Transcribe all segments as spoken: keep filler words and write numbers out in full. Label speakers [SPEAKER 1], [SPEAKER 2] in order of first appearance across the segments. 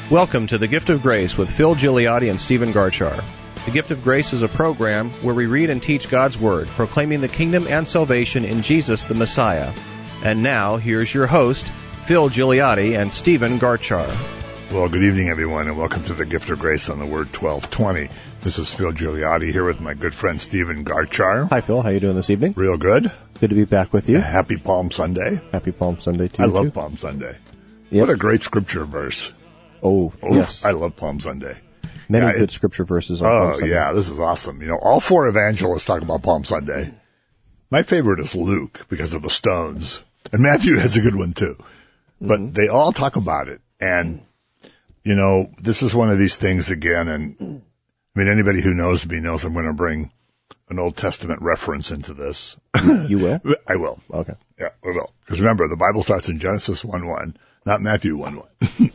[SPEAKER 1] Welcome to The Gift of Grace with Phil Gigliotti and Stephen Garchar. The Gift of Grace is a program where we read and teach God's Word, proclaiming the kingdom and salvation in Jesus the Messiah. And now, here's your host, Phil Gigliotti and Stephen Garchar.
[SPEAKER 2] Well, good evening, everyone, and welcome to The Gift of Grace on the Word twelve twenty. This is Phil Gigliotti here with my good friend Stephen Garchar.
[SPEAKER 1] Hi, Phil. How you doing this evening?
[SPEAKER 2] Real good.
[SPEAKER 1] Good to be back with you.
[SPEAKER 2] Happy Palm Sunday.
[SPEAKER 1] Happy Palm Sunday to
[SPEAKER 2] I
[SPEAKER 1] you,
[SPEAKER 2] love
[SPEAKER 1] too.
[SPEAKER 2] Palm Sunday.
[SPEAKER 1] Yep.
[SPEAKER 2] What a great scripture verse.
[SPEAKER 1] Oh,
[SPEAKER 2] Oh,
[SPEAKER 1] yes.
[SPEAKER 2] I love Palm Sunday.
[SPEAKER 1] Many
[SPEAKER 2] Yeah,
[SPEAKER 1] good
[SPEAKER 2] it-
[SPEAKER 1] scripture verses on
[SPEAKER 2] Oh,
[SPEAKER 1] Palm Sunday.
[SPEAKER 2] yeah, this is awesome. You know, all four evangelists talk about Palm Sunday. My favorite is Luke because of the stones. And Matthew has a good one, too. But
[SPEAKER 1] Mm-hmm.
[SPEAKER 2] they all talk about it. And, you know, this is one of these things again. And, I mean, anybody who knows me knows I'm going to bring an Old Testament reference into this.
[SPEAKER 1] You will?
[SPEAKER 2] I will.
[SPEAKER 1] Okay.
[SPEAKER 2] Yeah, I will. Because remember, the Bible starts in Genesis one one, not Matthew one one.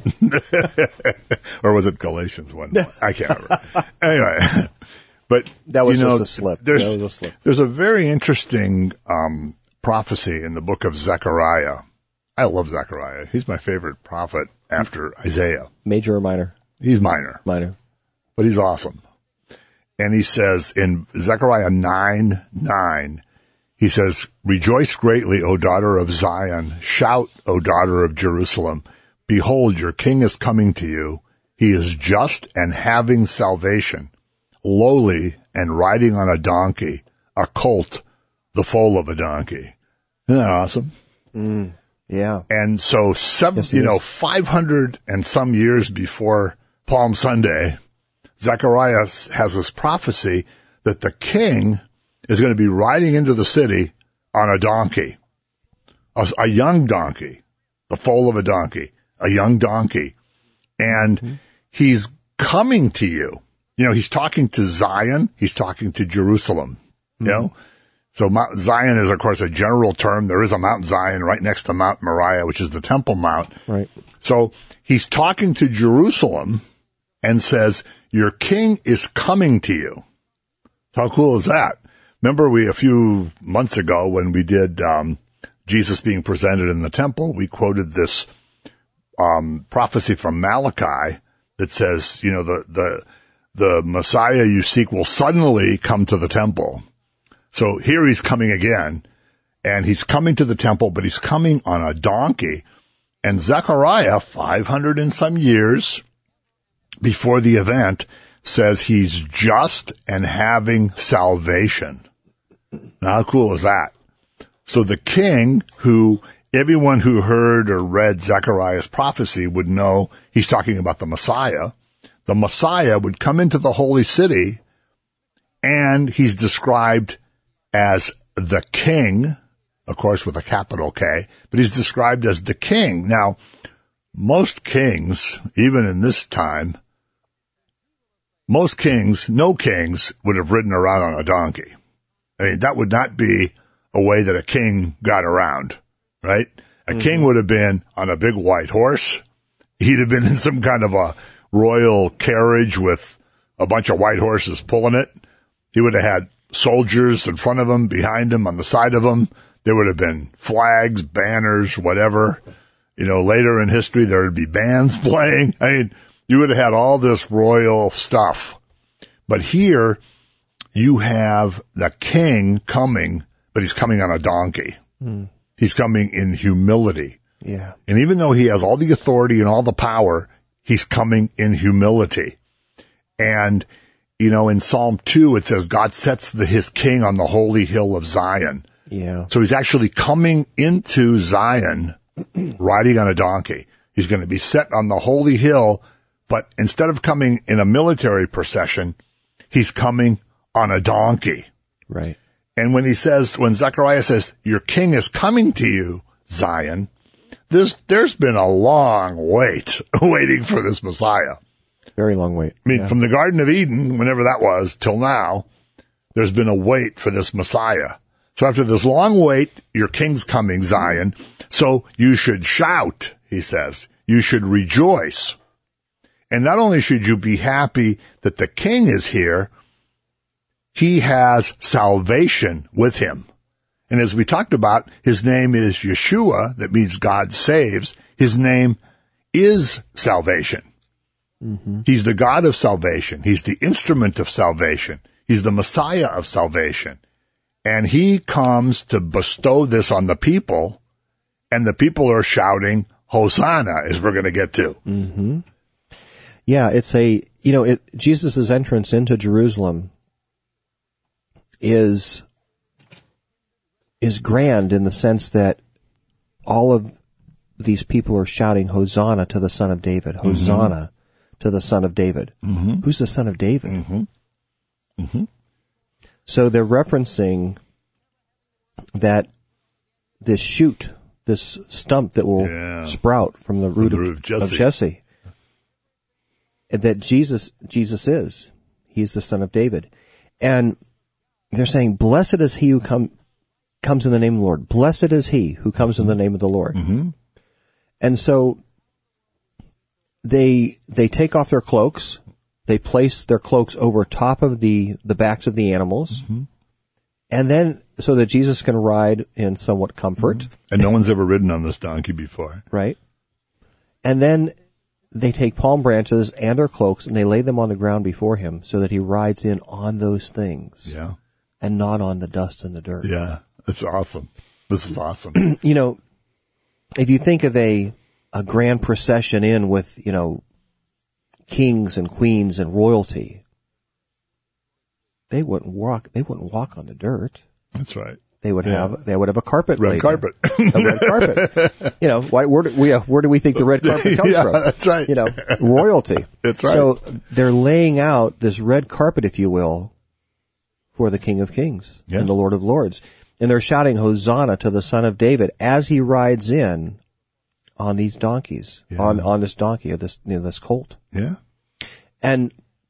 [SPEAKER 2] Or was it Galatians one one? I can't remember. Anyway, but
[SPEAKER 1] That was
[SPEAKER 2] you know,
[SPEAKER 1] just a slip.
[SPEAKER 2] There's,
[SPEAKER 1] That was a slip.
[SPEAKER 2] there's a very interesting um, prophecy in the book of Zechariah. I love Zechariah. He's my favorite prophet after Isaiah.
[SPEAKER 1] Major or minor?
[SPEAKER 2] He's minor,
[SPEAKER 1] Minor.
[SPEAKER 2] but he's awesome. And he says in Zechariah nine nine, he says, "Rejoice greatly, O daughter of Zion. Shout, O daughter of Jerusalem. Behold, your king is coming to you. He is just and having salvation, lowly and riding on a donkey, a colt, the foal of a donkey." Isn't that awesome?
[SPEAKER 1] Mm, yeah.
[SPEAKER 2] And so, seven,
[SPEAKER 1] Yes, it
[SPEAKER 2] you know,
[SPEAKER 1] is.
[SPEAKER 2] five hundred and some years before Palm Sunday, Zechariah has this prophecy that the king is going to be riding into the city on a donkey, a, a young donkey, the foal of a donkey, a young donkey. And mm-hmm. he's coming to you. You know, he's talking to Zion. He's talking to Jerusalem, you mm-hmm. know. So Mount Zion is, of course, a general term. There is a Mount Zion right next to Mount Moriah, which is the Temple Mount.
[SPEAKER 1] Right.
[SPEAKER 2] So he's talking to Jerusalem and says, your king is coming to you. How cool is that? Remember we, a few months ago when we did um, Jesus being presented in the temple, we quoted this um, prophecy from Malachi that says, you know, the, the, the Messiah you seek will suddenly come to the temple. So here he's coming again, and he's coming to the temple, but he's coming on a donkey. And Zechariah, five hundred and some years before the event, says he's just and having salvation. Now, how cool is that? So the king, who everyone who heard or read Zechariah's prophecy would know he's talking about the Messiah. The Messiah would come into the holy city, and he's described as the king, of course with a capital K, but he's described as the king. Now, most kings, even in this time, most kings, no kings, would have ridden around on a donkey. I mean, that would not be a way that a king got around, right? A mm-hmm. king would have been on a big white horse. He'd have been in some kind of a royal carriage with a bunch of white horses pulling it. He would have had soldiers in front of him, behind him, on the side of him. There would have been flags, banners, whatever. You know, later in history, there would be bands playing. I mean, you would have had all this royal stuff. But here, you have the king coming, but he's coming on a donkey. Mm. He's coming in humility.
[SPEAKER 1] Yeah.
[SPEAKER 2] And even though he has all the authority and all the power, he's coming in humility. And, you know, in Psalm two, it says God sets the, his king on the holy hill of Zion.
[SPEAKER 1] Yeah.
[SPEAKER 2] So he's actually coming into Zion riding on a donkey. He's going to be set on the holy hill, but instead of coming in a military procession, he's coming on a donkey.
[SPEAKER 1] Right.
[SPEAKER 2] And when he says, when Zechariah says, your king is coming to you, Zion, there's, there's been a long wait, waiting for this Messiah.
[SPEAKER 1] Very long wait.
[SPEAKER 2] I mean,
[SPEAKER 1] yeah.
[SPEAKER 2] from the Garden of Eden, whenever that was, till now, there's been a wait for this Messiah. So after this long wait, your king's coming, Zion. So you should shout, he says. You should rejoice. And not only should you be happy that the king is here, he has salvation with him. And as we talked about, his name is Yeshua, that means God saves. His name is salvation. Mm-hmm. He's the God of salvation. He's the instrument of salvation. He's the Messiah of salvation. And he comes to bestow this on the people, and the people are shouting, Hosanna, as we're going to get to.
[SPEAKER 1] Mm-hmm. Yeah, it's a, you know, it, Jesus' entrance into Jerusalem is, is grand in the sense that all of these people are shouting Hosanna to the Son of David. Hosanna mm-hmm. to the Son of David. Mm-hmm. Who's the Son of David?
[SPEAKER 2] Mm-hmm. Mm-hmm.
[SPEAKER 1] So they're referencing that this shoot, this stump that will yeah. sprout from the root, the root of, of, Jesse. of Jesse, that Jesus Jesus is. He's the Son of David. And they're saying, blessed is he who come, comes in the name of the Lord. Blessed is he who comes in the name of the Lord.
[SPEAKER 2] Mm-hmm.
[SPEAKER 1] And so they they take off their cloaks. They place their cloaks over top of the, the backs of the animals. Mm-hmm. And then, so that Jesus can ride in somewhat comfort. Mm-hmm.
[SPEAKER 2] And no one's ever ridden on this donkey before.
[SPEAKER 1] Right. And then they take palm branches and their cloaks and they lay them on the ground before him so that he rides in on those things.
[SPEAKER 2] Yeah.
[SPEAKER 1] And not on the dust and the dirt.
[SPEAKER 2] Yeah. That's awesome. This is awesome.
[SPEAKER 1] You know, if you think of a, a grand procession in with, you know, kings and queens and royalty, they wouldn't walk. They wouldn't walk on the dirt.
[SPEAKER 2] That's right.
[SPEAKER 1] They would
[SPEAKER 2] yeah.
[SPEAKER 1] have. They would have a carpet.
[SPEAKER 2] Red carpet.
[SPEAKER 1] A red carpet. You know, why, where do we? Uh, where do we think the red carpet comes
[SPEAKER 2] yeah,
[SPEAKER 1] from?
[SPEAKER 2] That's right.
[SPEAKER 1] You know, royalty.
[SPEAKER 2] That's right.
[SPEAKER 1] So they're laying out this red carpet, if you will, for the King of Kings yeah. and the Lord of Lords, and they're shouting Hosanna to the Son of David as he rides in on these donkeys, yeah. on on this donkey or this you know, this colt.
[SPEAKER 2] Yeah.
[SPEAKER 1] And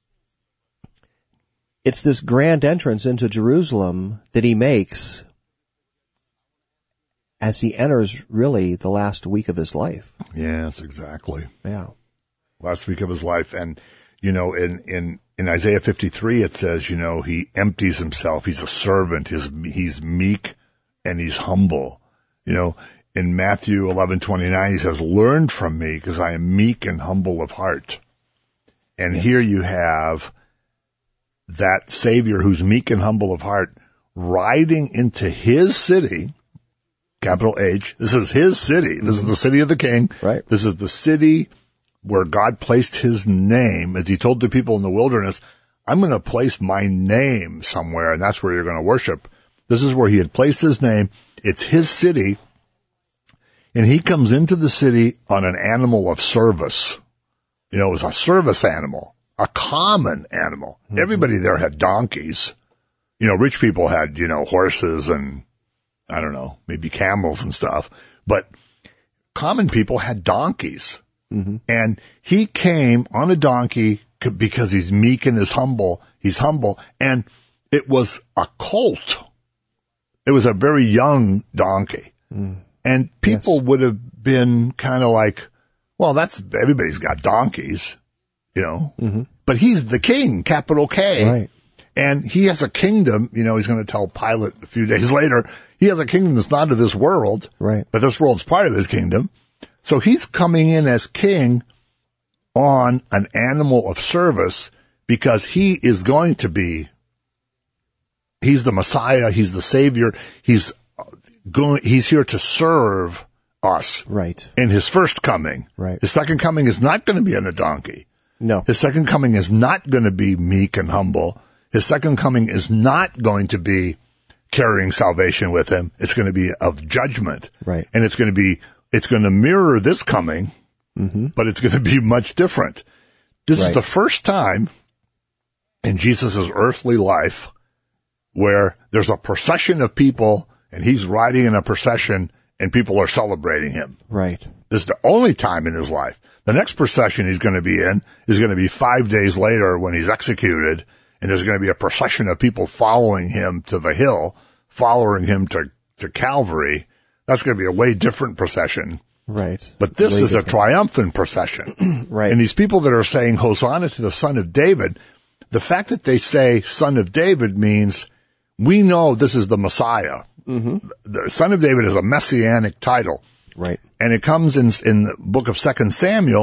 [SPEAKER 1] it's this grand entrance into Jerusalem that he makes as he enters really the last week of his life.
[SPEAKER 2] Yes, exactly.
[SPEAKER 1] Yeah.
[SPEAKER 2] Last week of his life. And, you know, in, in, in Isaiah fifty-three, it says, you know, he empties himself. He's a servant. He's, he's meek and he's humble. You know, in Matthew eleven twenty-nine, he says, learn from me because I am meek and humble of heart. And yes. here you have that Savior who's meek and humble of heart riding into his city, capital H. This is his city. This mm-hmm. is the city of the king.
[SPEAKER 1] Right.
[SPEAKER 2] This is the city where God placed his name. As he told the people in the wilderness, I'm going to place my name somewhere, and that's where you're going to worship. This is where he had placed his name. It's his city. And he comes into the city on an animal of service. You know, it was a service animal, a common animal. Mm-hmm. Everybody there had donkeys. You know, rich people had, you know, horses and, I don't know, maybe camels and stuff. But common people had donkeys. Mm-hmm. And he came on a donkey because he's meek and is humble. He's humble. And it was a colt. It was a very young donkey. Mm. And people yes. would have been kind of like, well, that's, everybody's got donkeys, you know, mm-hmm. but he's the king, capital K.
[SPEAKER 1] Right.
[SPEAKER 2] And he has a kingdom, you know, he's going to tell Pilate a few days later, he has a kingdom that's not of this world,
[SPEAKER 1] right.
[SPEAKER 2] but this world's part of his kingdom. So he's coming in as king on an animal of service because he is going to be, he's the Messiah, he's the Savior, he's going, he's here to serve us.
[SPEAKER 1] Right.
[SPEAKER 2] In his first coming.
[SPEAKER 1] Right.
[SPEAKER 2] His second coming is not going to be on a donkey.
[SPEAKER 1] No.
[SPEAKER 2] His second coming is not going to be meek and humble. His second coming is not going to be carrying salvation with him. It's going to be of judgment.
[SPEAKER 1] Right.
[SPEAKER 2] And it's going to be, it's going to mirror this coming, mm-hmm. but it's going to be much different. This right. is the first time in Jesus' earthly life where there's a procession of people and he's riding in a procession and people are celebrating him.
[SPEAKER 1] Right.
[SPEAKER 2] This is the only time in his life. The next procession he's going to be in is going to be five days later when he's executed, and there's going to be a procession of people following him to the hill, following him to, to Calvary. That's going to be a way different procession.
[SPEAKER 1] Right.
[SPEAKER 2] But this
[SPEAKER 1] way
[SPEAKER 2] is
[SPEAKER 1] different.
[SPEAKER 2] a triumphant procession.
[SPEAKER 1] Right.
[SPEAKER 2] And these people that are saying Hosanna to the Son of David, the fact that they say Son of David means we know this is the Messiah. Mm-hmm. The Son of David is a messianic title.
[SPEAKER 1] Right.
[SPEAKER 2] And it comes in in the book of Second Samuel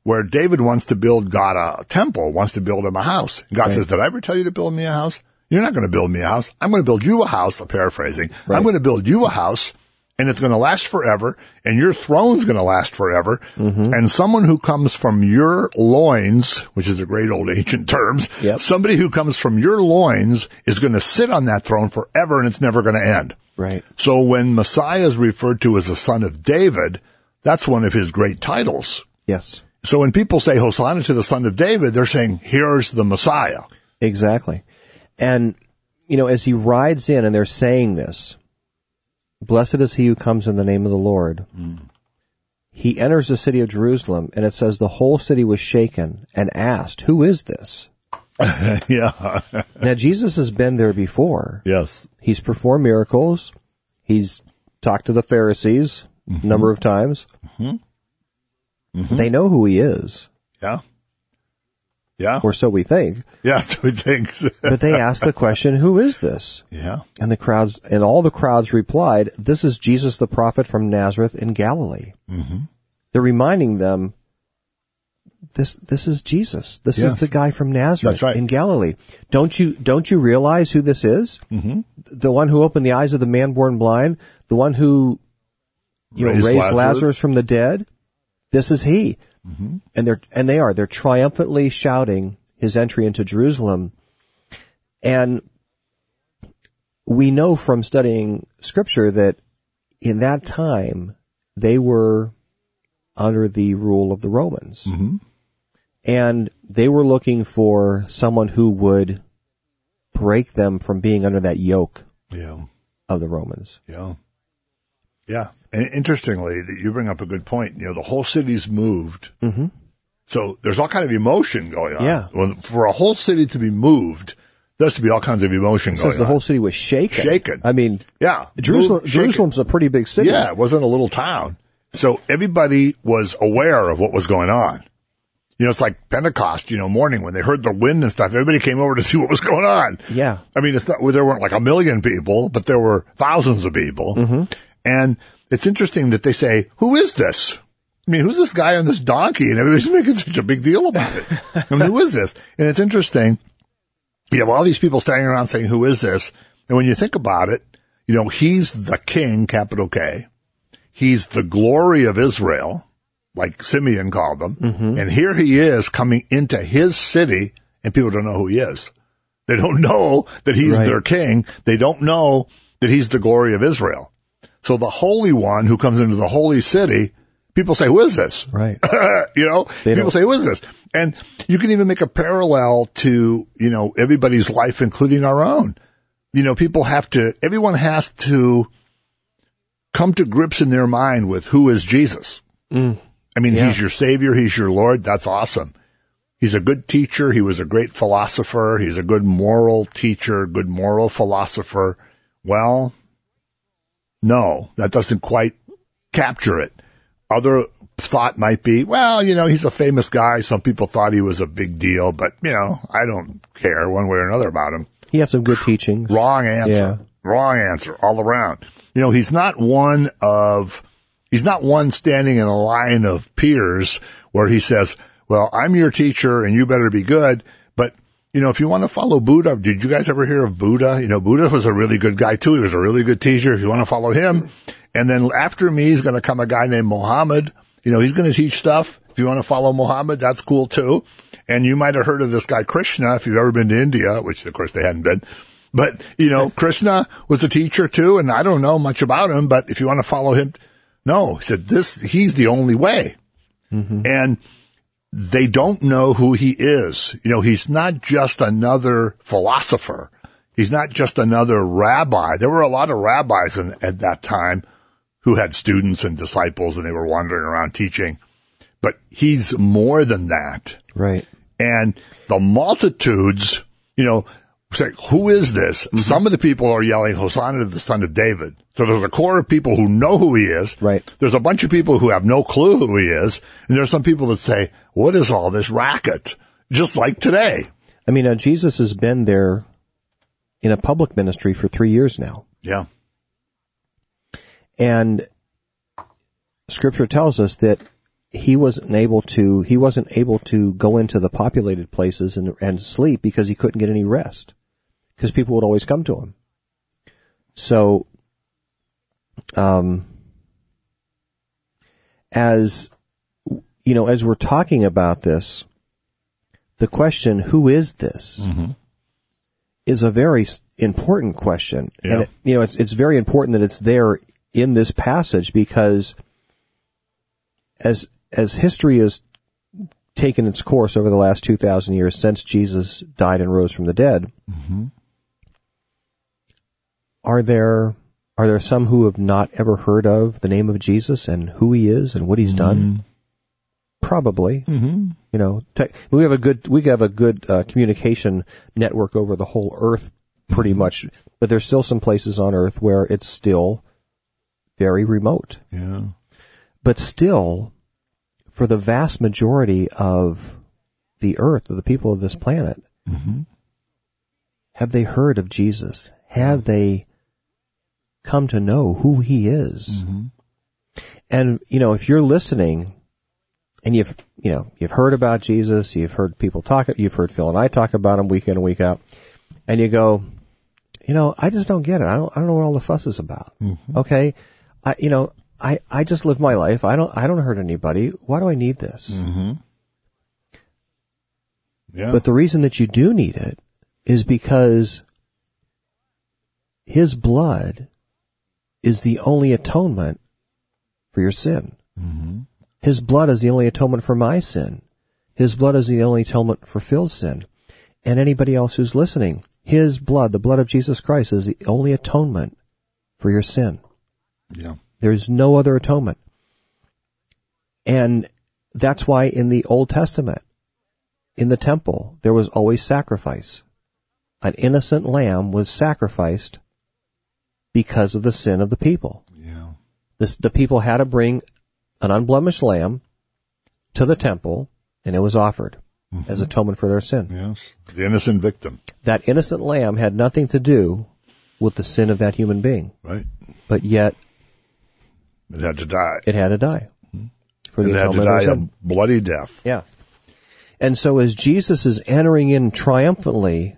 [SPEAKER 2] where David wants to build God a temple, wants to build him a house. And God
[SPEAKER 1] Right.
[SPEAKER 2] says, did I ever tell you to build me a house? You're not going to build me a house. I'm going to build you a house, I'm paraphrasing.
[SPEAKER 1] Right.
[SPEAKER 2] I'm going to build you a house, and it's going to last forever, and your throne's going to last forever.
[SPEAKER 1] Mm-hmm.
[SPEAKER 2] And someone who comes from your loins, which is a great old ancient terms,
[SPEAKER 1] Yep.
[SPEAKER 2] somebody who comes from your loins is going to sit on that throne forever, and it's never going to end.
[SPEAKER 1] Right.
[SPEAKER 2] So when Messiah is referred to as the son of David, that's one of his great titles.
[SPEAKER 1] Yes.
[SPEAKER 2] So when people say Hosanna to the son of David, they're saying, here's the Messiah.
[SPEAKER 1] Exactly. And, you know, as he rides in and they're saying this, blessed is he who comes in the name of the Lord. Mm. He enters the city of Jerusalem, and it says the whole city was shaken and asked, who is this?
[SPEAKER 2] Yeah.
[SPEAKER 1] Now, Jesus has been there before.
[SPEAKER 2] Yes.
[SPEAKER 1] He's performed miracles. He's talked to the Pharisees mm-hmm. a number of times. Mm-hmm. Mm-hmm. They know who he is.
[SPEAKER 2] Yeah. Yeah.
[SPEAKER 1] Or so we think.
[SPEAKER 2] Yeah, so we think.
[SPEAKER 1] But they asked the question, who is this?
[SPEAKER 2] Yeah.
[SPEAKER 1] And the crowds, and all the crowds replied, this is Jesus the prophet from Nazareth in Galilee. Mm-hmm. They're reminding them, this this is Jesus. This
[SPEAKER 2] yes.
[SPEAKER 1] is the guy from Nazareth
[SPEAKER 2] That's right.
[SPEAKER 1] in Galilee. Don't you don't you realize who this is? Mm-hmm. The one who opened the eyes of the man born blind, the one who you raised, know, raised Lazarus. Lazarus from the dead. This is he. Mm-hmm. And they're and they are they're triumphantly shouting his entry into Jerusalem. And we know from studying Scripture that in that time they were under the rule of the Romans. Mm-hmm. And they were looking for someone who would break them from being under that yoke
[SPEAKER 2] yeah.
[SPEAKER 1] of the Romans.
[SPEAKER 2] Yeah. Yeah. And interestingly, you bring up a good point. You know, the whole city's moved. Mm-hmm. So there's all kind of emotion going on.
[SPEAKER 1] Yeah.
[SPEAKER 2] Well, for a whole city to be moved, there has to be all kinds of emotion
[SPEAKER 1] it
[SPEAKER 2] going
[SPEAKER 1] says the
[SPEAKER 2] on.
[SPEAKER 1] whole city was shaken.
[SPEAKER 2] Shaken.
[SPEAKER 1] I mean,
[SPEAKER 2] yeah.
[SPEAKER 1] Jerusalem,
[SPEAKER 2] Moved,
[SPEAKER 1] Jerusalem's a pretty big city.
[SPEAKER 2] Yeah, it wasn't a little town. So everybody was aware of what was going on. You know, it's like Pentecost, you know, morning when they heard the wind and stuff. Everybody came over to see what was going on.
[SPEAKER 1] Yeah.
[SPEAKER 2] I mean, it's not, there weren't like a million people, but there were thousands of people. Mm-hmm. And it's interesting that they say, who is this? I mean, who's this guy on this donkey? And everybody's making such a big deal about it. I mean, who is this? And it's interesting. You have all these people standing around saying, who is this? And when you think about it, you know, he's the king, capital K. He's the glory of Israel, like Simeon called him. Mm-hmm. And here he is coming into his city, and people don't know who he is. They don't know that he's right. their king. They don't know that he's the glory of Israel. So the Holy One who comes into the holy city, people say, who is this?
[SPEAKER 1] Right.
[SPEAKER 2] you know,
[SPEAKER 1] they
[SPEAKER 2] people
[SPEAKER 1] don't.
[SPEAKER 2] say, who is this? And you can even make a parallel to, you know, everybody's life, including our own. You know, people have to, everyone has to come to grips in their mind with who is Jesus. Mm. I mean, yeah. he's your Savior, he's your Lord, that's awesome. He's a good teacher, he was a great philosopher, he's a good moral teacher, good moral philosopher. Well, no, that doesn't quite capture it. Other thought might be, well, you know, he's a famous guy, some people thought he was a big deal, but, you know, I don't care one way or another about him.
[SPEAKER 1] He had some good teachings.
[SPEAKER 2] Wrong answer.
[SPEAKER 1] Yeah.
[SPEAKER 2] Wrong answer all around. You know, he's not one of, he's not one standing in a line of peers where he says, well, I'm your teacher and you better be good. But, you know, if you want to follow Buddha, did you guys ever hear of Buddha? You know, Buddha was a really good guy too. He was a really good teacher. If you want to follow him. And then after me is going to come a guy named Muhammad. You know, he's going to teach stuff. If you want to follow Muhammad, that's cool too. And you might have heard of this guy Krishna if you've ever been to India, which of course they hadn't been. But, you know, Krishna was a teacher too, and I don't know much about him, but if you want to follow him, no, he said this, he's the only way. Mm-hmm. And they don't know who he is. You know, he's not just another philosopher. He's not just another rabbi. There were a lot of rabbis in, at that time who had students and disciples, and they were wandering around teaching. But he's more than that.
[SPEAKER 1] Right.
[SPEAKER 2] And the multitudes, you know, say, who is this? Mm-hmm. Some of the people are yelling, Hosanna to the Son of David. So there's a core of people who know who he is.
[SPEAKER 1] Right.
[SPEAKER 2] There's a bunch of people who have no clue who he is. And there's some people that say, what is all this racket? Just like today.
[SPEAKER 1] I mean, uh, Jesus has been there in a public ministry for three years now.
[SPEAKER 2] Yeah.
[SPEAKER 1] And Scripture tells us that he wasn't able to he wasn't able to go into the populated places and, and sleep because he couldn't get any rest, because people would always come to him. So, um, as you know, as we're talking about this, the question, who is this, mm-hmm. is a very important question.
[SPEAKER 2] Yeah.
[SPEAKER 1] And, it, you know, it's, it's very important that it's there in this passage, because as, as history has taken its course over the last two thousand years since Jesus died and rose from the dead, mm-hmm. are there, are there some who have not ever heard of the name of Jesus and who he is and what he's mm-hmm. done? Probably. Mm-hmm. You know, te- we have a good we have a good uh, communication network over the whole earth, pretty mm-hmm. much. But there's still some places on earth where it's still very remote.
[SPEAKER 2] Yeah.
[SPEAKER 1] But still, for the vast majority of the earth, of the people of this planet, mm-hmm. have they heard of Jesus? Have they come to know who he is? Mm-hmm. And you know, if you're listening, and you've, you know, you've heard about Jesus, you've heard people talk, you've heard Phil and I talk about him week in and week out, and you go, you know, I just don't get it. I don't, I don't know what all the fuss is about. Mm-hmm. Okay. I, you know, I, I just live my life. I don't, I don't hurt anybody. Why do I need this?
[SPEAKER 2] Mm-hmm. Yeah.
[SPEAKER 1] But the reason that you do need it is because his blood is the only atonement for your sin.
[SPEAKER 2] Mm-hmm.
[SPEAKER 1] His blood is the only atonement for my sin. His blood is the only atonement for Phil's sin. And anybody else who's listening, his blood, the blood of Jesus Christ, is the only atonement for your sin.
[SPEAKER 2] Yeah.
[SPEAKER 1] There's no other atonement. And that's why in the Old Testament, in the temple, there was always sacrifice. An innocent lamb was sacrificed because of the sin of the people.
[SPEAKER 2] Yeah.
[SPEAKER 1] This, the people had to bring an unblemished lamb to the temple, and it was offered mm-hmm. as atonement for their sin.
[SPEAKER 2] Yes, the innocent victim.
[SPEAKER 1] That innocent lamb had nothing to do with the sin of that human being.
[SPEAKER 2] Right.
[SPEAKER 1] But yet,
[SPEAKER 2] it had to die.
[SPEAKER 1] It had to die. Mm-hmm. For the
[SPEAKER 2] it
[SPEAKER 1] atonement
[SPEAKER 2] had to die
[SPEAKER 1] of sin.
[SPEAKER 2] a bloody death.
[SPEAKER 1] Yeah. And so as Jesus is entering in triumphantly,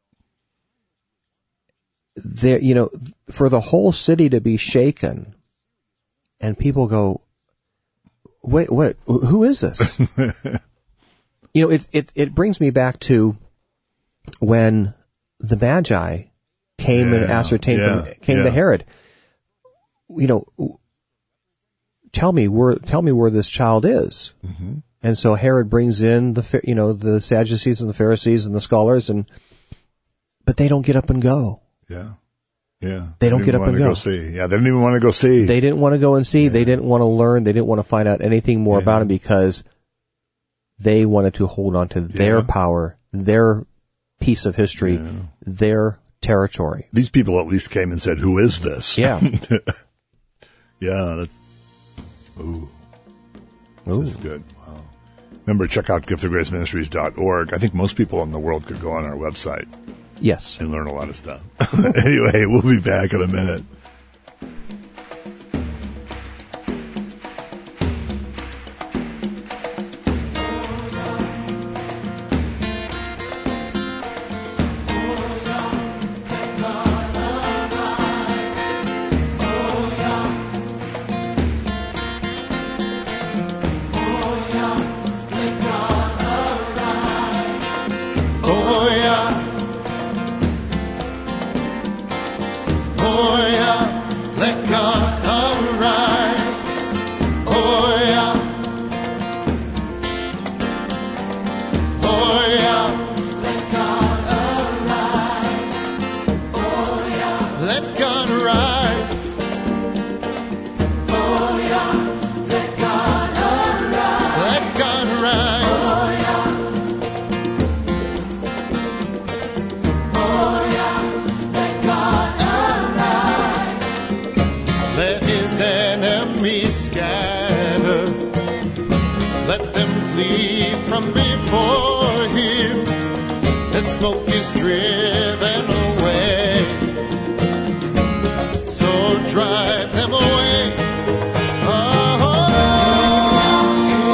[SPEAKER 1] there, you know, for the whole city to be shaken, and people go, wait, what, who is this? You know, it, it, it brings me back to when the Magi came yeah, and ascertained, yeah, from, came yeah. to Herod. You know, tell me where, tell me where this child is. Mm-hmm. And so Herod brings in the, you know, the Sadducees and the Pharisees and the scholars, and, but they don't get up and go.
[SPEAKER 2] Yeah. Yeah.
[SPEAKER 1] They don't get up and go.
[SPEAKER 2] go see. Yeah, they didn't even want to go see.
[SPEAKER 1] They didn't want to go and see. Yeah. They didn't want to learn. They didn't want to find out anything more yeah. about him, because they wanted to hold on to their yeah. power, their piece of history, yeah. their territory.
[SPEAKER 2] These people at least came and said, who is this?
[SPEAKER 1] Yeah.
[SPEAKER 2] yeah. That, ooh. This
[SPEAKER 1] ooh.
[SPEAKER 2] is good. Wow. Remember, check out gift of grace ministries dot org. I think most people in the world could go on our website.
[SPEAKER 1] Yes.
[SPEAKER 2] And learn a lot of stuff. Anyway, we'll be back in a minute.
[SPEAKER 3] Drive them away. Oh,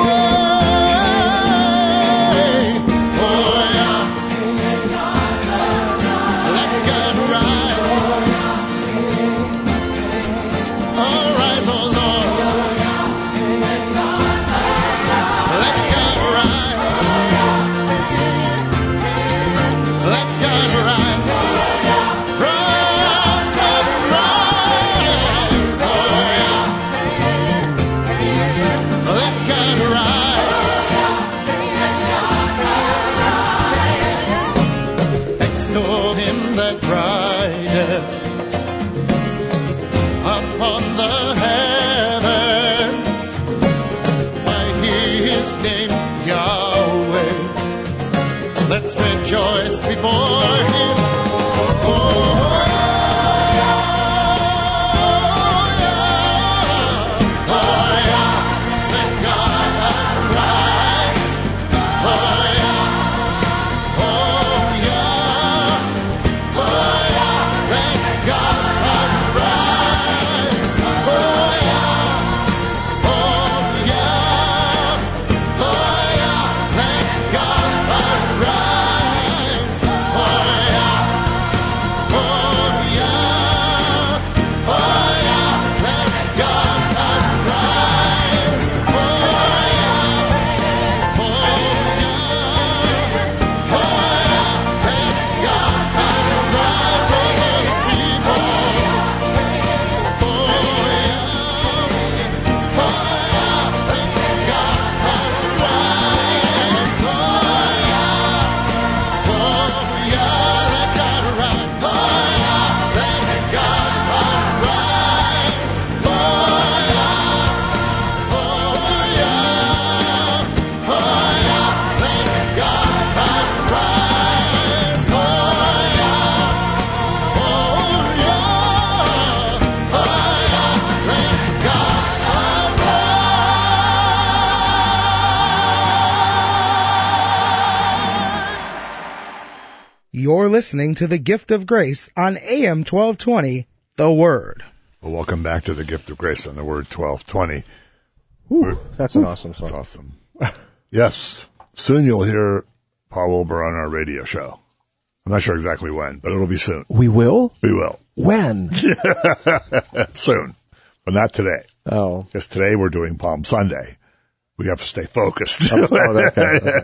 [SPEAKER 3] You're listening to The Gift of Grace on A M twelve twenty, The Word.
[SPEAKER 2] Well, welcome back to The Gift of Grace on The Word twelve twenty.
[SPEAKER 1] Ooh, that's an awesome song.
[SPEAKER 2] That's awesome. Yes. Soon you'll hear Paul Wilbur on our radio show. I'm not sure exactly when, but it'll be soon.
[SPEAKER 1] We will?
[SPEAKER 2] We will.
[SPEAKER 1] When?
[SPEAKER 2] Soon. But not today.
[SPEAKER 1] Oh.
[SPEAKER 2] Because today we're doing Palm Sunday. We have to stay focused.
[SPEAKER 1] Oh, okay.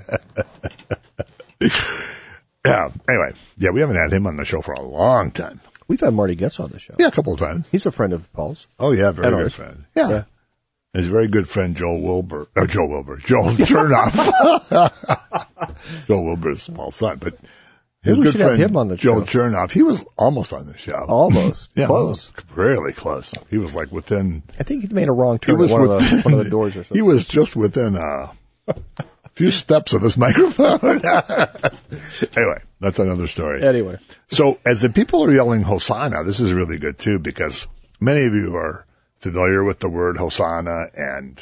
[SPEAKER 2] Yeah. Anyway, yeah, we haven't had him on the show for a long time.
[SPEAKER 1] We've had Marty Getz on the show.
[SPEAKER 2] Yeah, a couple of times.
[SPEAKER 1] He's a friend of Paul's.
[SPEAKER 2] Oh, yeah, very
[SPEAKER 1] And
[SPEAKER 2] good
[SPEAKER 1] ours.
[SPEAKER 2] friend. Yeah.
[SPEAKER 1] Yeah.
[SPEAKER 2] His very good friend, Joel Wilbur. Oh, Joel Wilbur. Joel Chernoff. Joel Wilbur is Paul's son, but his
[SPEAKER 1] Maybe we
[SPEAKER 2] good
[SPEAKER 1] should have
[SPEAKER 2] friend,
[SPEAKER 1] him on the
[SPEAKER 2] Joel
[SPEAKER 1] show.
[SPEAKER 2] Chernoff, he was almost on the show.
[SPEAKER 1] Almost.
[SPEAKER 2] Yeah,
[SPEAKER 1] Close.
[SPEAKER 2] Really close. He was like within...
[SPEAKER 1] I think he made a wrong
[SPEAKER 2] He
[SPEAKER 1] turn
[SPEAKER 2] was
[SPEAKER 1] at one,
[SPEAKER 2] within,
[SPEAKER 1] of the, one of the doors or something.
[SPEAKER 2] He was just within a few steps of this microphone. Anyway, that's another story.
[SPEAKER 1] Anyway.
[SPEAKER 2] So as the people are yelling Hosanna, this is really good too, because many of you are familiar with the word Hosanna, and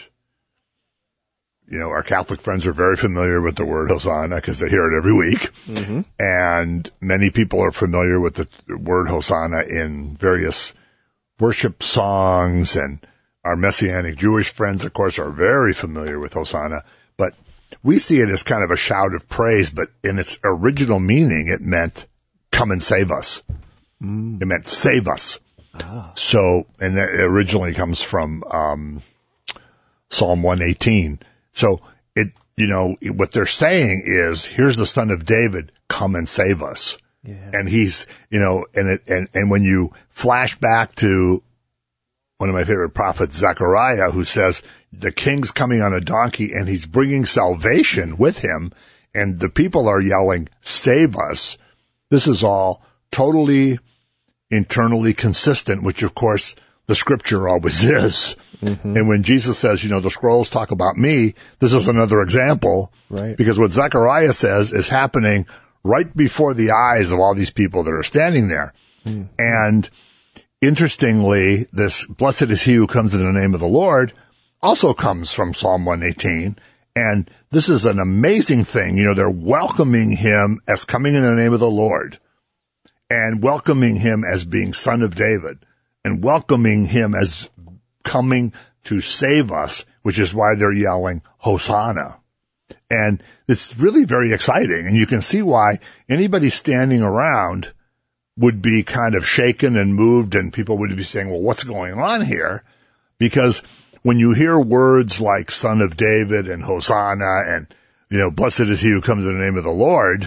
[SPEAKER 2] you know, our Catholic friends are very familiar with the word Hosanna because they hear it every week.
[SPEAKER 1] Mm-hmm.
[SPEAKER 2] And many people are familiar with the word Hosanna in various worship songs, and our Messianic Jewish friends, of course, are very familiar with Hosanna. But we see it as kind of a shout of praise, but in its original meaning, it meant come and save us. Mm. It meant save us. Ah. So, and that originally comes from um, Psalm one eighteen. So it, you know, what they're saying is, here's the Son of David, come and save us.
[SPEAKER 1] Yeah.
[SPEAKER 2] And he's, you know, and it, and, and when you flash back to one of my favorite prophets, Zechariah, who says the king's coming on a donkey and he's bringing salvation with him, and the people are yelling, save us. This is all totally internally consistent, which of course the scripture always is. Mm-hmm. And when Jesus says, you know, the scrolls talk about me, this is another example.
[SPEAKER 1] Right.
[SPEAKER 2] Because what Zechariah says is happening right before the eyes of all these people that are standing there. Mm-hmm. And interestingly, this blessed is he who comes in the name of the Lord also comes from Psalm one eighteen. And this is an amazing thing. You know, they're welcoming him as coming in the name of the Lord, and welcoming him as being Son of David, and welcoming him as coming to save us, which is why they're yelling Hosanna. And it's really very exciting. And you can see why anybody standing around would be kind of shaken and moved, and people would be saying, well, what's going on here? Because when you hear words like Son of David and Hosanna and, you know, blessed is he who comes in the name of the Lord,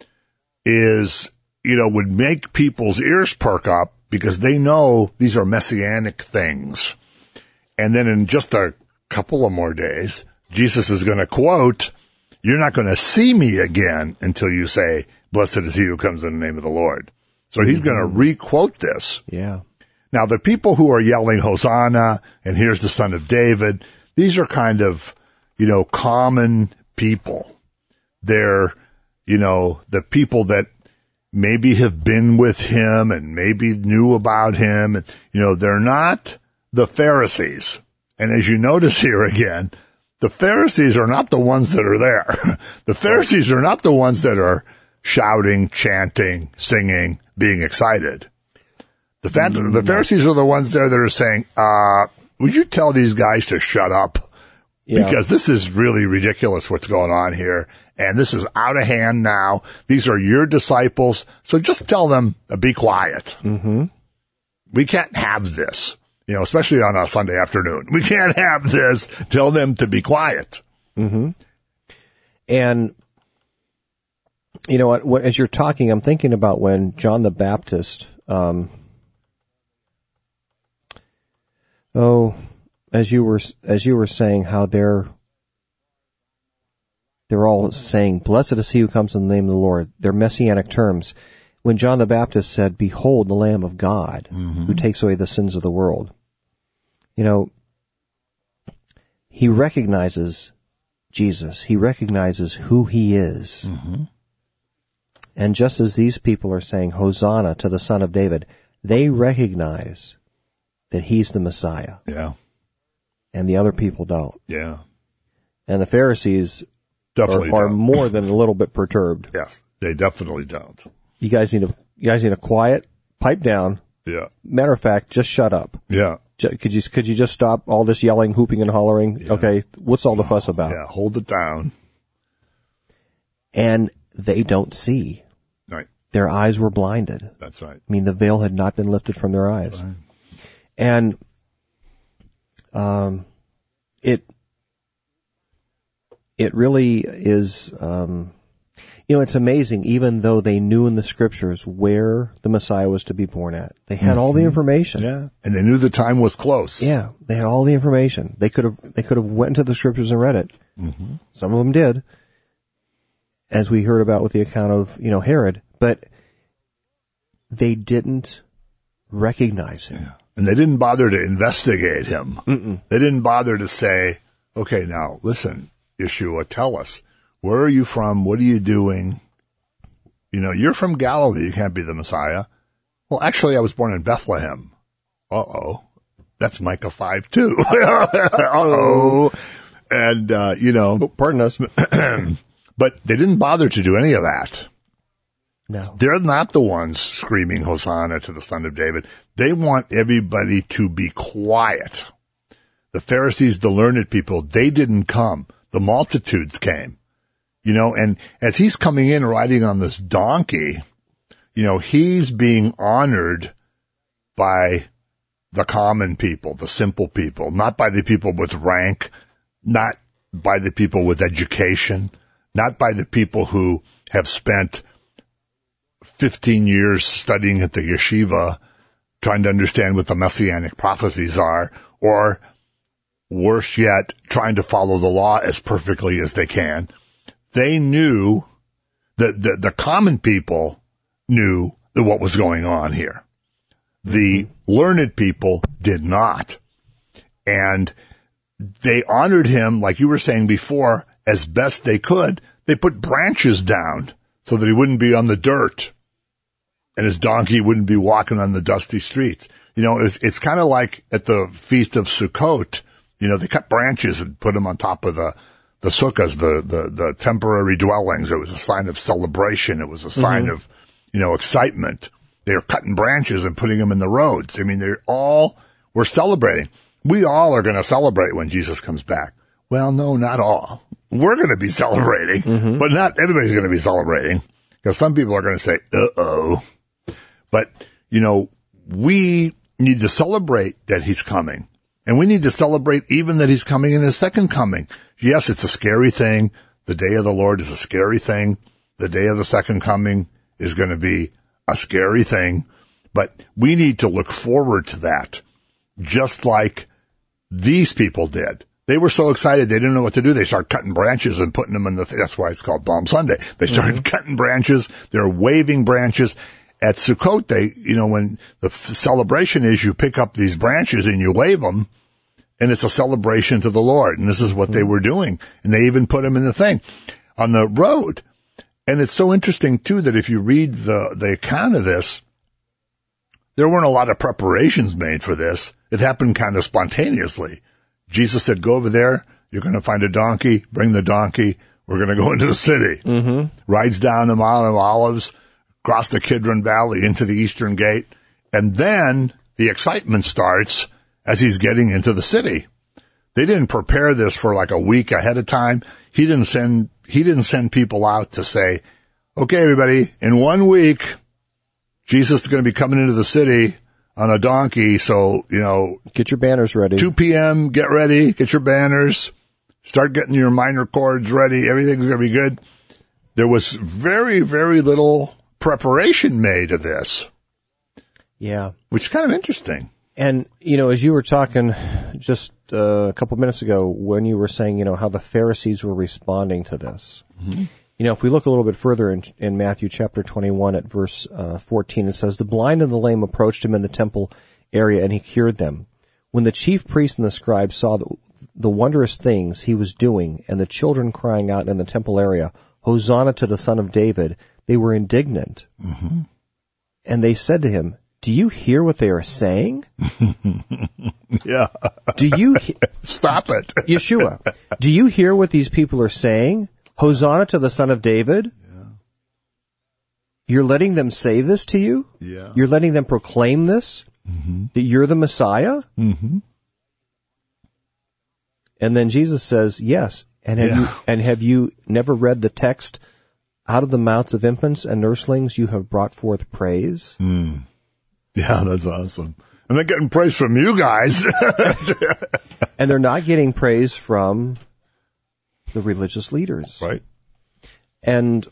[SPEAKER 2] is, you know, would make people's ears perk up, because they know these are messianic things. And then in just a couple of more days, Jesus is going to quote, you're not going to see me again until you say, blessed is he who comes in the name of the Lord. So he's mm-hmm. going to re-quote this.
[SPEAKER 1] Yeah.
[SPEAKER 2] Now, the people who are yelling Hosanna and here's the Son of David, these are kind of, you know, common people. They're, you know, the people that maybe have been with him and maybe knew about him. And, you know, they're not the Pharisees. And as you notice here again, the Pharisees are not the ones that are there. The Pharisees are not the ones that are shouting, chanting, singing, being excited. The, fa- mm-hmm. the Pharisees are the ones there that are saying, uh, would you tell these guys to shut up? Yeah. Because this is really ridiculous what's going on here. And this is out of hand now. These are your disciples. So just tell them to be quiet.
[SPEAKER 1] Mm-hmm.
[SPEAKER 2] We can't have this, you know, especially on a Sunday afternoon. We can't have this. Tell them to be quiet.
[SPEAKER 1] Mm-hmm. And, you know what, what, as you're talking, I'm thinking about when John the Baptist, um, oh, as you were, as you were saying, how they're, they're all saying, blessed is he who comes in the name of the Lord. They're messianic terms. When John the Baptist said, behold the Lamb of God, mm-hmm. who takes away the sins of the world. You know, he recognizes Jesus. He recognizes who he is.
[SPEAKER 2] Mm-hmm.
[SPEAKER 1] And just as these people are saying, Hosanna to the Son of David, they recognize that he's the Messiah.
[SPEAKER 2] Yeah.
[SPEAKER 1] And the other people don't.
[SPEAKER 2] Yeah.
[SPEAKER 1] And the Pharisees
[SPEAKER 2] definitely
[SPEAKER 1] are, are
[SPEAKER 2] don't.
[SPEAKER 1] more than a little bit perturbed.
[SPEAKER 2] Yes, they definitely don't.
[SPEAKER 1] you guys need to, you guys need to quiet, pipe down.
[SPEAKER 2] Yeah.
[SPEAKER 1] Matter of fact, just shut up.
[SPEAKER 2] Yeah.
[SPEAKER 1] Could you, could you just stop all this yelling, hooping, and hollering?
[SPEAKER 2] Yeah.
[SPEAKER 1] Okay. What's all the fuss about?
[SPEAKER 2] Yeah. Hold it down.
[SPEAKER 1] And they don't see.
[SPEAKER 2] Right.
[SPEAKER 1] Their eyes were blinded.
[SPEAKER 2] That's right.
[SPEAKER 1] I mean, the veil had not been lifted from their eyes.
[SPEAKER 2] Right.
[SPEAKER 1] And, um, it, it really is, um, you know, it's amazing, even though they knew in the scriptures where the Messiah was to be born at. They had mm-hmm. all the information.
[SPEAKER 2] Yeah. And they knew the time was close.
[SPEAKER 1] Yeah. They had all the information. They could have, they could have went into the scriptures and read it.
[SPEAKER 2] Mm-hmm.
[SPEAKER 1] Some of them did, as we heard about with the account of, you know, Herod, but they didn't recognize him.
[SPEAKER 2] Yeah. And they didn't bother to investigate him.
[SPEAKER 1] Mm-mm.
[SPEAKER 2] They didn't bother to say, okay, now listen, Yeshua, tell us, where are you from? What are you doing? You know, you're from Galilee. You can't be the Messiah. Well, actually, I was born in Bethlehem. Uh-oh. That's Micah five too. Uh-oh. And, uh, you know.
[SPEAKER 1] Oh, pardon us.
[SPEAKER 2] But they didn't bother to do any of that.
[SPEAKER 1] No.
[SPEAKER 2] They're not the ones screaming Hosanna to the Son of David. They want everybody to be quiet. The Pharisees, the learned people, they didn't come. The multitudes came. You know, and as he's coming in riding on this donkey, you know, he's being honored by the common people, the simple people, not by the people with rank, not by the people with education, not by the people who have spent fifteen years studying at the yeshiva, trying to understand what the messianic prophecies are, or worse yet, trying to follow the law as perfectly as they can. They knew that the, the common people knew that what was going on here. The learned people did not. And they honored him, like you were saying before, as best they could. They put branches down so that he wouldn't be on the dirt and his donkey wouldn't be walking on the dusty streets. You know, it's, it's kind of like at the Feast of Sukkot, you know, they cut branches and put them on top of the the sukkahs, the, the, the temporary dwellings. It was a sign of celebration. It was a sign mm-hmm. of, you know, excitement. They were cutting branches and putting them in the roads. I mean, they're all, we're celebrating. We all are going to celebrate when Jesus comes back. Well, no, not all. We're going to be celebrating, mm-hmm. but not everybody's going to be celebrating, because some people are going to say, uh-oh. But, you know, we need to celebrate that he's coming. And we need to celebrate even that he's coming in his second coming. Yes, it's a scary thing. The day of the Lord is a scary thing. The day of the second coming is going to be a scary thing. But we need to look forward to that, just like these people did. They were so excited they didn't know what to do. They started cutting branches and putting them in the, that's why it's called Palm Sunday. They started mm-hmm. cutting branches. They're waving branches. At Sukkot, they, you know, when the f- celebration is, you pick up these branches and you wave them, and it's a celebration to the Lord. And this is what mm-hmm. they were doing. And they even put them in the thing on the road. And it's so interesting, too, that if you read the, the account of this, there weren't a lot of preparations made for this. It happened kind of spontaneously. Jesus said, go over there. You're going to find a donkey. Bring the donkey. We're going to go into the city.
[SPEAKER 1] Mm-hmm.
[SPEAKER 2] Rides down the Mount of Olives, across the Kidron Valley into the Eastern Gate. And then the excitement starts as he's getting into the city. They didn't prepare this for like a week ahead of time. He didn't send, he didn't send people out to say, okay, everybody, in one week, Jesus is going to be coming into the city on a donkey. So, you know,
[SPEAKER 1] get your banners ready.
[SPEAKER 2] two p.m., get ready, get your banners, start getting your minor chords ready. Everything's going to be good. There was very, very little preparation made of this.
[SPEAKER 1] Yeah.
[SPEAKER 2] Which is kind of interesting.
[SPEAKER 1] And, you know, as you were talking just uh, a couple minutes ago, when you were saying, you know, how the Pharisees were responding to this. Mm-hmm. You know, if we look a little bit further in, in Matthew chapter twenty-one at verse uh, fourteen, it says, the blind and the lame approached him in the temple area, and he cured them. When the chief priests and the scribes saw the, the wondrous things he was doing, and the children crying out in the temple area, Hosanna to the Son of David, they were indignant.
[SPEAKER 2] Mm-hmm.
[SPEAKER 1] And they said to him, do you hear what they are saying?
[SPEAKER 2] Yeah.
[SPEAKER 1] Do you he-
[SPEAKER 2] Stop it.
[SPEAKER 1] Yeshua, do you hear what these people are saying? Hosanna to the Son of David?
[SPEAKER 2] Yeah.
[SPEAKER 1] You're letting them say this to you?
[SPEAKER 2] Yeah.
[SPEAKER 1] You're letting them proclaim this?
[SPEAKER 2] Mm-hmm.
[SPEAKER 1] That you're the Messiah?
[SPEAKER 2] Mm-hmm.
[SPEAKER 1] And then Jesus says, yes. And have
[SPEAKER 2] Yeah.
[SPEAKER 1] you and have you never read the text? Out of the mouths of infants and nurslings you have brought forth praise.
[SPEAKER 2] Mm. Yeah, that's awesome. And they're getting praise from you guys.
[SPEAKER 1] And they're not getting praise from the religious leaders.
[SPEAKER 2] Right.
[SPEAKER 1] And,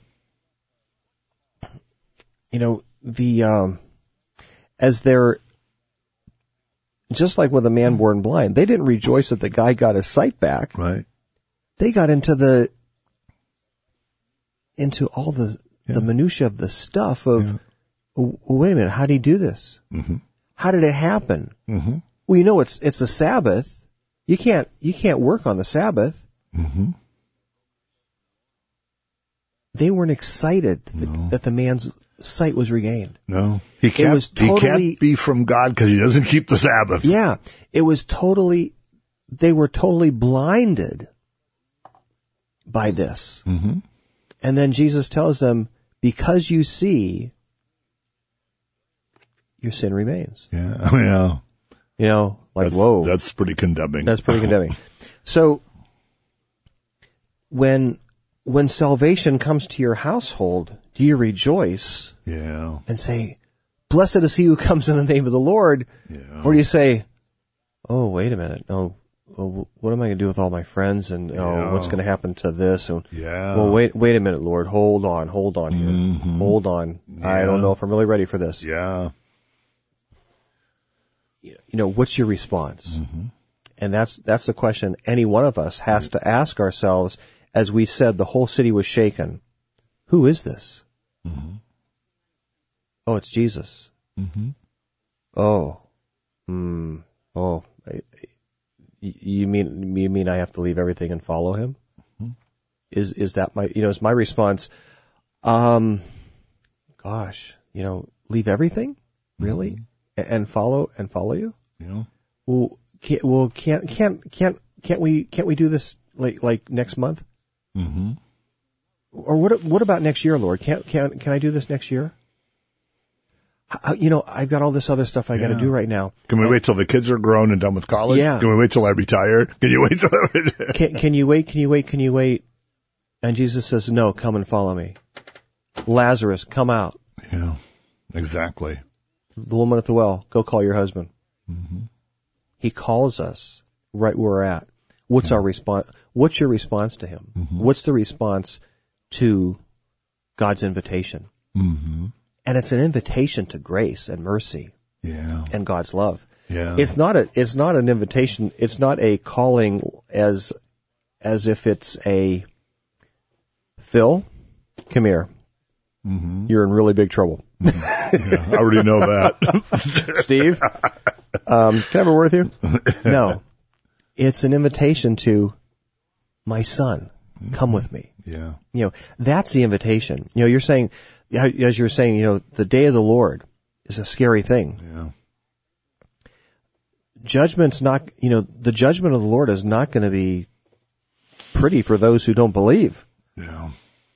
[SPEAKER 1] you know, the, um, as they're, just like with a man born blind, they didn't rejoice that the guy got his sight back.
[SPEAKER 2] Right.
[SPEAKER 1] They got into the, into all the,
[SPEAKER 2] Yeah.
[SPEAKER 1] the minutia of the stuff of,
[SPEAKER 2] Yeah.
[SPEAKER 1] oh, wait a minute, how did he do this?
[SPEAKER 2] Mm-hmm.
[SPEAKER 1] How did it happen?
[SPEAKER 2] Mm-hmm.
[SPEAKER 1] Well, you know, it's, it's a Sabbath. You can't, you can't work on the Sabbath.
[SPEAKER 2] Mm-hmm.
[SPEAKER 1] They weren't excited that,
[SPEAKER 2] No.
[SPEAKER 1] that the man's sight was regained.
[SPEAKER 2] No. He can't,
[SPEAKER 1] was
[SPEAKER 2] he
[SPEAKER 1] totally-
[SPEAKER 2] can't be from God because he doesn't keep the Sabbath.
[SPEAKER 1] Yeah, it was totally, they were totally blinded by this.
[SPEAKER 2] Mm-hmm.
[SPEAKER 1] And then Jesus tells them, because you see, your sin remains.
[SPEAKER 2] Yeah. Yeah.
[SPEAKER 1] You know, like,
[SPEAKER 2] That's,
[SPEAKER 1] whoa.
[SPEAKER 2] That's pretty condemning.
[SPEAKER 1] That's pretty condemning. So, when, when salvation comes to your household, do you rejoice
[SPEAKER 2] Yeah.
[SPEAKER 1] and say, blessed is he who comes in the name of the Lord?
[SPEAKER 2] Yeah.
[SPEAKER 1] Or do you say, oh, wait a minute, no, oh, what am I going to do with all my friends? And oh,
[SPEAKER 2] Yeah.
[SPEAKER 1] what's going to happen to this? And,
[SPEAKER 2] Yeah.
[SPEAKER 1] well, wait, wait a minute, Lord, hold on, hold on here,
[SPEAKER 2] Mhm.
[SPEAKER 1] hold on. I
[SPEAKER 2] Yeah.
[SPEAKER 1] don't know if I'm really ready for this.
[SPEAKER 2] Yeah.
[SPEAKER 1] You know, what's your response?
[SPEAKER 2] Mm-hmm.
[SPEAKER 1] And that's that's the question any one of us has to ask ourselves. As we said, the whole city was shaken. Who is this?
[SPEAKER 2] Mm-hmm.
[SPEAKER 1] Oh, it's Jesus.
[SPEAKER 2] Mm-hmm.
[SPEAKER 1] Oh, hmm. Oh, I, you mean you mean I have to leave everything and follow him?
[SPEAKER 2] Mm-hmm.
[SPEAKER 1] Is is that my you know is my response? Um, gosh, you know, leave everything, really,
[SPEAKER 2] Mm-hmm.
[SPEAKER 1] and, and follow and follow you.
[SPEAKER 2] Yeah.
[SPEAKER 1] Well, can't well can't can't can't can't we can't we do this like like next month?
[SPEAKER 2] Mm-hmm.
[SPEAKER 1] Or what what about next year, Lord? Can can can I do this next year? How, you know, I've got all this other stuff I got to
[SPEAKER 2] Yeah.
[SPEAKER 1] do right now.
[SPEAKER 2] Can we wait till the kids are grown and done with college?
[SPEAKER 1] Yeah.
[SPEAKER 2] Can we wait till I retire? Can you wait till
[SPEAKER 1] Can, can you wait? Can you wait? Can you wait? And Jesus says, no, come and follow me. Lazarus, come out.
[SPEAKER 2] Yeah. Exactly.
[SPEAKER 1] The woman at the well, go call your husband.
[SPEAKER 2] Mm-hmm.
[SPEAKER 1] He calls us right where we're at. What's our response? What's your response to him?
[SPEAKER 2] Mm-hmm.
[SPEAKER 1] What's the response to God's invitation?
[SPEAKER 2] Mm-hmm.
[SPEAKER 1] And it's an invitation to grace and mercy
[SPEAKER 2] Yeah.
[SPEAKER 1] and God's love.
[SPEAKER 2] Yeah.
[SPEAKER 1] It's not a, it's not an invitation. It's not a calling as, as if it's a, Phil, come here.
[SPEAKER 2] Mm-hmm.
[SPEAKER 1] You're in really big trouble.
[SPEAKER 2] Yeah, I already know that.
[SPEAKER 1] Steve, um, can I have a word with you? No. It's an invitation to my son. Come with me.
[SPEAKER 2] Yeah.
[SPEAKER 1] You know, that's the invitation. You know, you're saying, as you're saying, you know, the day of the Lord is a scary thing.
[SPEAKER 2] Yeah.
[SPEAKER 1] Judgment's not, you know, the judgment of the Lord is not going to be pretty for those who don't believe.
[SPEAKER 2] Yeah.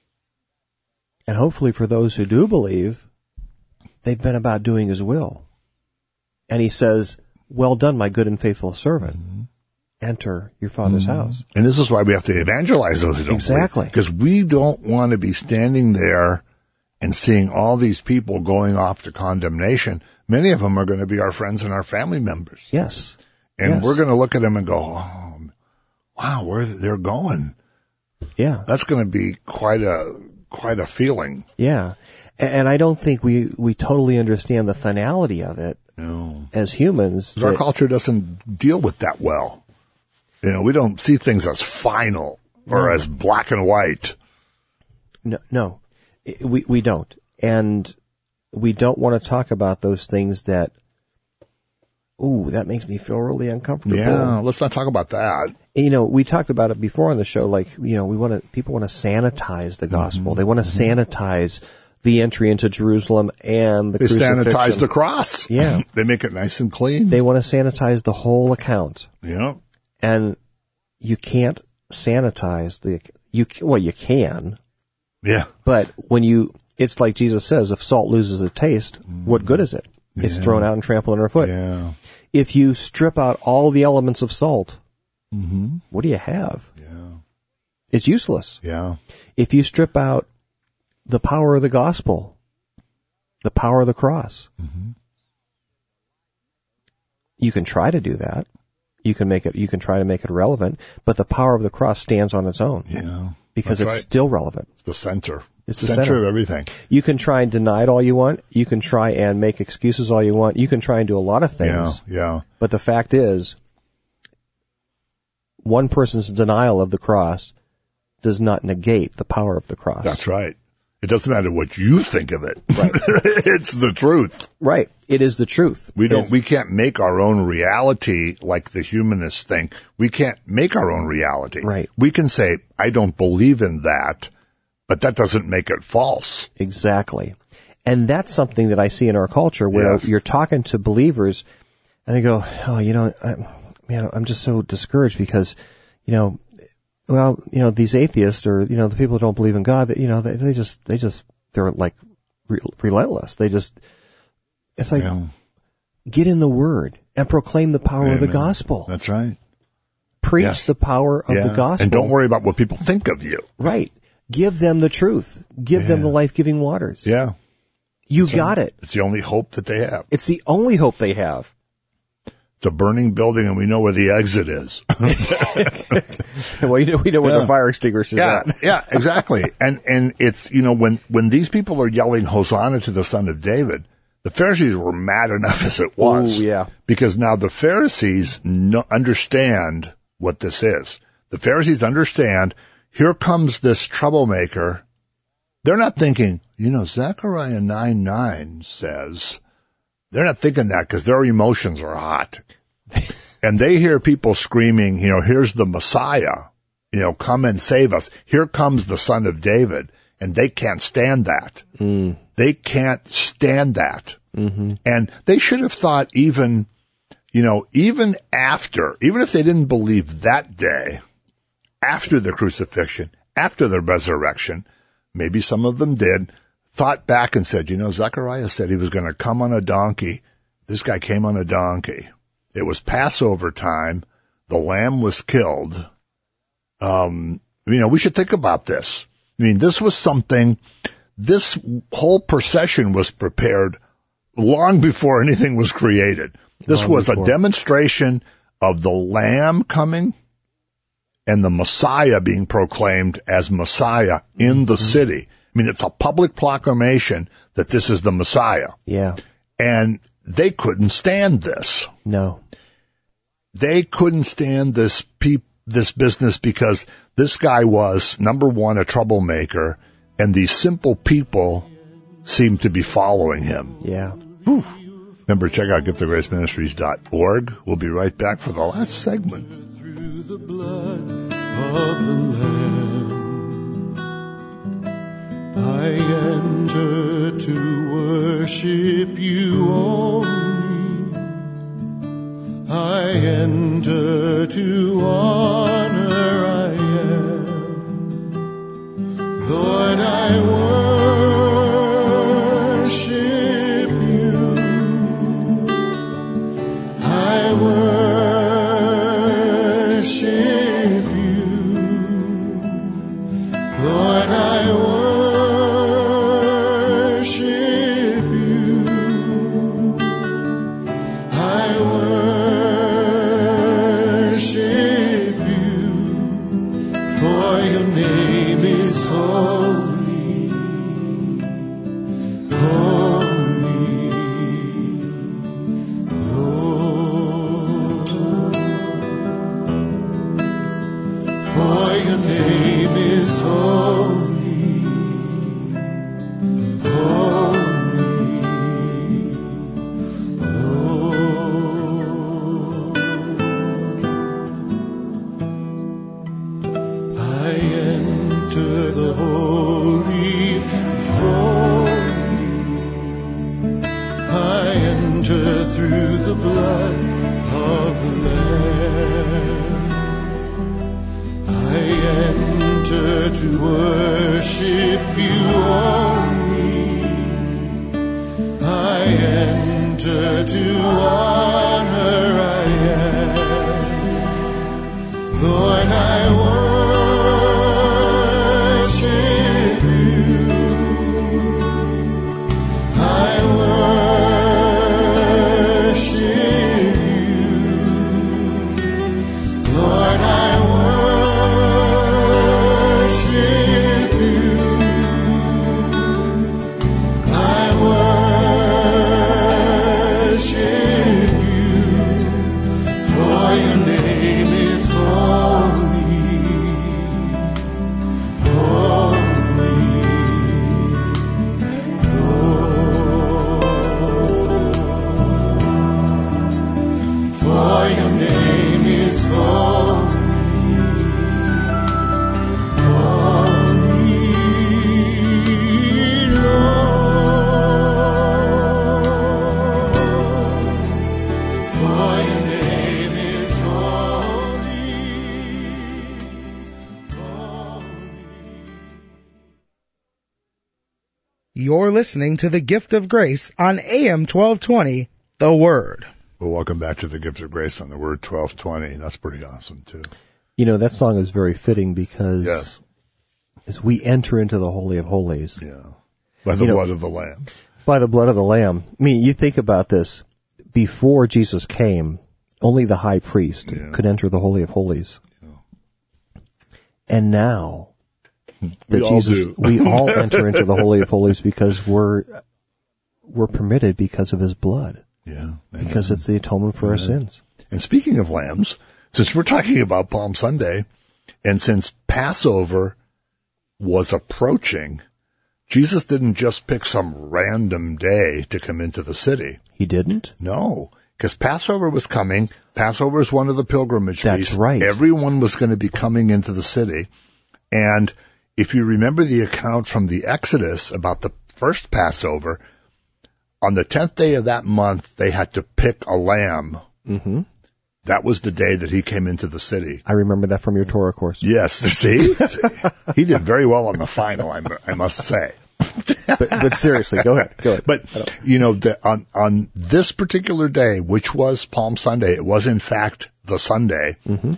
[SPEAKER 1] And hopefully for those who do believe, they've been about doing his will. And he says, well done, my good and faithful servant. Mm-hmm. Enter your father's mm-hmm. house.
[SPEAKER 2] And this is why we have to evangelize those who don't
[SPEAKER 1] exactly.
[SPEAKER 2] believe. Because we don't want to be standing there and seeing all these people going off to condemnation. Many of them are going to be our friends and our family members.
[SPEAKER 1] Yes.
[SPEAKER 2] And
[SPEAKER 1] yes.
[SPEAKER 2] we're going to look at them and go, oh, wow, where they're going.
[SPEAKER 1] Yeah.
[SPEAKER 2] That's going to be quite a, quite a feeling.
[SPEAKER 1] Yeah. And I don't think we, we totally understand the finality of it.
[SPEAKER 2] No.
[SPEAKER 1] As humans.
[SPEAKER 2] That, our culture doesn't deal with that well. You know, we don't see things as final or no. as black and white.
[SPEAKER 1] No, no, we we don't, and we don't want to talk about those things that. Ooh, that makes me feel really uncomfortable.
[SPEAKER 2] Yeah, let's not talk about that.
[SPEAKER 1] You know, we talked about it before on the show. Like, you know, we want to people want to sanitize the gospel. Mm-hmm. They want to mm-hmm. sanitize the entry into Jerusalem and the
[SPEAKER 2] they
[SPEAKER 1] crucifixion.
[SPEAKER 2] They sanitize the cross.
[SPEAKER 1] Yeah,
[SPEAKER 2] they make it nice and clean.
[SPEAKER 1] They want to sanitize the whole account.
[SPEAKER 2] Yeah.
[SPEAKER 1] And you can't sanitize the, you, well, you can.
[SPEAKER 2] Yeah.
[SPEAKER 1] But when you, It's like Jesus says, if salt loses its taste, mm. what good is it? It's
[SPEAKER 2] yeah.
[SPEAKER 1] thrown out and trampled underfoot.
[SPEAKER 2] Yeah.
[SPEAKER 1] If you strip out all the elements of salt,
[SPEAKER 2] mm-hmm.
[SPEAKER 1] what do you have?
[SPEAKER 2] Yeah.
[SPEAKER 1] It's useless.
[SPEAKER 2] Yeah.
[SPEAKER 1] If you strip out the power of the gospel, the power of the cross,
[SPEAKER 2] mm-hmm.
[SPEAKER 1] you can try to do that. You can make it. You can try to make it relevant, but the power of the cross stands on its own.
[SPEAKER 2] Yeah.
[SPEAKER 1] Because
[SPEAKER 2] That's
[SPEAKER 1] it's
[SPEAKER 2] right.
[SPEAKER 1] still relevant.
[SPEAKER 2] It's the center.
[SPEAKER 1] It's the
[SPEAKER 2] center,
[SPEAKER 1] center
[SPEAKER 2] of everything.
[SPEAKER 1] You can try and deny it all you want. You can try and make excuses all you want. You can try and do a lot of things.
[SPEAKER 2] Yeah, yeah.
[SPEAKER 1] But the fact is, one person's denial of the cross does not negate the power of the cross.
[SPEAKER 2] That's right. It doesn't matter what you think of it.
[SPEAKER 1] Right.
[SPEAKER 2] It's the truth.
[SPEAKER 1] Right. It is the truth.
[SPEAKER 2] We don't.
[SPEAKER 1] It's,
[SPEAKER 2] we can't make our own reality like the humanists think. We can't make our own reality.
[SPEAKER 1] Right.
[SPEAKER 2] We can say, I don't believe in that, but that doesn't make it false.
[SPEAKER 1] Exactly. And that's something that I see in our culture where
[SPEAKER 2] Yes.
[SPEAKER 1] you're talking to believers and they go, oh, you know, I, man, I'm just so discouraged because, you know, well, you know, these atheists or, you know, the people who don't believe in God, you know, they, they just, they just, they're like re- relentless. They just, it's like,
[SPEAKER 2] Yeah.
[SPEAKER 1] get in the Word and proclaim the power
[SPEAKER 2] Amen.
[SPEAKER 1] of the gospel.
[SPEAKER 2] That's right.
[SPEAKER 1] Preach
[SPEAKER 2] Yes.
[SPEAKER 1] the power of
[SPEAKER 2] Yeah.
[SPEAKER 1] the gospel.
[SPEAKER 2] And don't worry about what people think of you.
[SPEAKER 1] Right. Give them the truth. Give
[SPEAKER 2] Yeah.
[SPEAKER 1] them the life-giving waters.
[SPEAKER 2] Yeah.
[SPEAKER 1] You
[SPEAKER 2] That's
[SPEAKER 1] got
[SPEAKER 2] right.
[SPEAKER 1] it.
[SPEAKER 2] It's the only hope that they have.
[SPEAKER 1] It's the only hope they have.
[SPEAKER 2] It's a burning building, and we know where the exit is.
[SPEAKER 1] Well, you know, we know where
[SPEAKER 2] Yeah.
[SPEAKER 1] the fire extinguisher is
[SPEAKER 2] Yeah,
[SPEAKER 1] at.
[SPEAKER 2] yeah, exactly. And and it's, you know, when when these people are yelling Hosanna to the Son of David, the Pharisees were mad enough as it was.
[SPEAKER 1] Ooh, yeah.
[SPEAKER 2] Because now the Pharisees no, understand what this is. The Pharisees understand, here comes this troublemaker. They're not thinking, you know, Zechariah nine nine says, they're not thinking that because their emotions are hot. And they hear people screaming, you know, here's the Messiah, you know, come and save us. Here comes the Son of David. And they can't stand that.
[SPEAKER 1] Mm.
[SPEAKER 2] They can't stand that.
[SPEAKER 1] Mm-hmm.
[SPEAKER 2] And they should have thought even, you know, even after, even if they didn't believe that day, after the crucifixion, after the resurrection, maybe some of them did, thought back and said, you know, Zechariah said he was going to come on a donkey. This guy came on a donkey. It was Passover time. The lamb was killed. Um, you know, we should think about this. I mean, this was something, this whole procession was prepared long before anything was created. This
[SPEAKER 1] Long
[SPEAKER 2] was
[SPEAKER 1] before.
[SPEAKER 2] a demonstration of the Lamb coming and the Messiah being proclaimed as Messiah in the
[SPEAKER 1] Mm-hmm.
[SPEAKER 2] city. I mean, it's a public proclamation that this is the Messiah.
[SPEAKER 1] Yeah.
[SPEAKER 2] And they couldn't stand this.
[SPEAKER 1] No.
[SPEAKER 2] They couldn't stand this pe- this business because this guy was, number one, a troublemaker, and these simple people seemed to be following him.
[SPEAKER 1] Yeah.
[SPEAKER 2] Whew. Remember, check out gift of grace ministries dot org. We'll be right back for the last segment.
[SPEAKER 4] Through the blood of the Lamb, I enter to worship you only. I enter to honor I am. Lord, I worship you. I worship you. Lord, I worship you. I worship you, for your name is holy, holy, Lord. For your name is holy, holy, Lord. I enter the holy of holies. I enter through the blood of the Lamb. I enter to worship you only. enter to honor I am. Lord, I worship you. I worship you. Lord, I worship you. I worship you, for your name is holy, holy, Lord. For your name is holy, holy, Lord. For your name is holy, holy.
[SPEAKER 3] You're listening to the Gift of Grace on A M twelve twenty, The Word.
[SPEAKER 2] Well, welcome back to the Gift of Grace on the Word twelve twenty. That's pretty awesome, too.
[SPEAKER 1] You know, that song is very fitting because
[SPEAKER 2] Yes.
[SPEAKER 1] as we enter into the Holy of Holies,
[SPEAKER 2] Yeah. By the
[SPEAKER 1] You know-
[SPEAKER 2] blood of the Lamb.
[SPEAKER 1] by the blood of the Lamb. I mean, you think about this. Before Jesus came, only the high priest
[SPEAKER 2] Yeah.
[SPEAKER 1] could enter the Holy of Holies. And now
[SPEAKER 2] We
[SPEAKER 1] that
[SPEAKER 2] all
[SPEAKER 1] Jesus,
[SPEAKER 2] do.
[SPEAKER 1] we all enter into the Holy of Holies because we're we're permitted because of His blood,
[SPEAKER 2] Yeah.
[SPEAKER 1] because it's the atonement for our sins.
[SPEAKER 2] And speaking of lambs, since we're talking about Palm Sunday, and since Passover was approaching, Jesus didn't just pick some random day to come into the city.
[SPEAKER 1] He didn't?
[SPEAKER 2] No, because Passover was coming. Passover is one of the pilgrimage
[SPEAKER 1] That's
[SPEAKER 2] feasts.
[SPEAKER 1] right.
[SPEAKER 2] Everyone was going to be coming into the city. And if you remember the account from the Exodus about the first Passover, on the tenth day of that month, they had to pick a lamb.
[SPEAKER 1] Mm-hmm.
[SPEAKER 2] That was the day that he came into the city.
[SPEAKER 1] I remember that from your Torah course.
[SPEAKER 2] Yes, see? He did very well on the final, I, I must say.
[SPEAKER 1] But, but seriously, go ahead. Go ahead.
[SPEAKER 2] But, you know, the, on, on this particular day, which was Palm Sunday, it was in fact the Sunday,
[SPEAKER 1] Mm-hmm.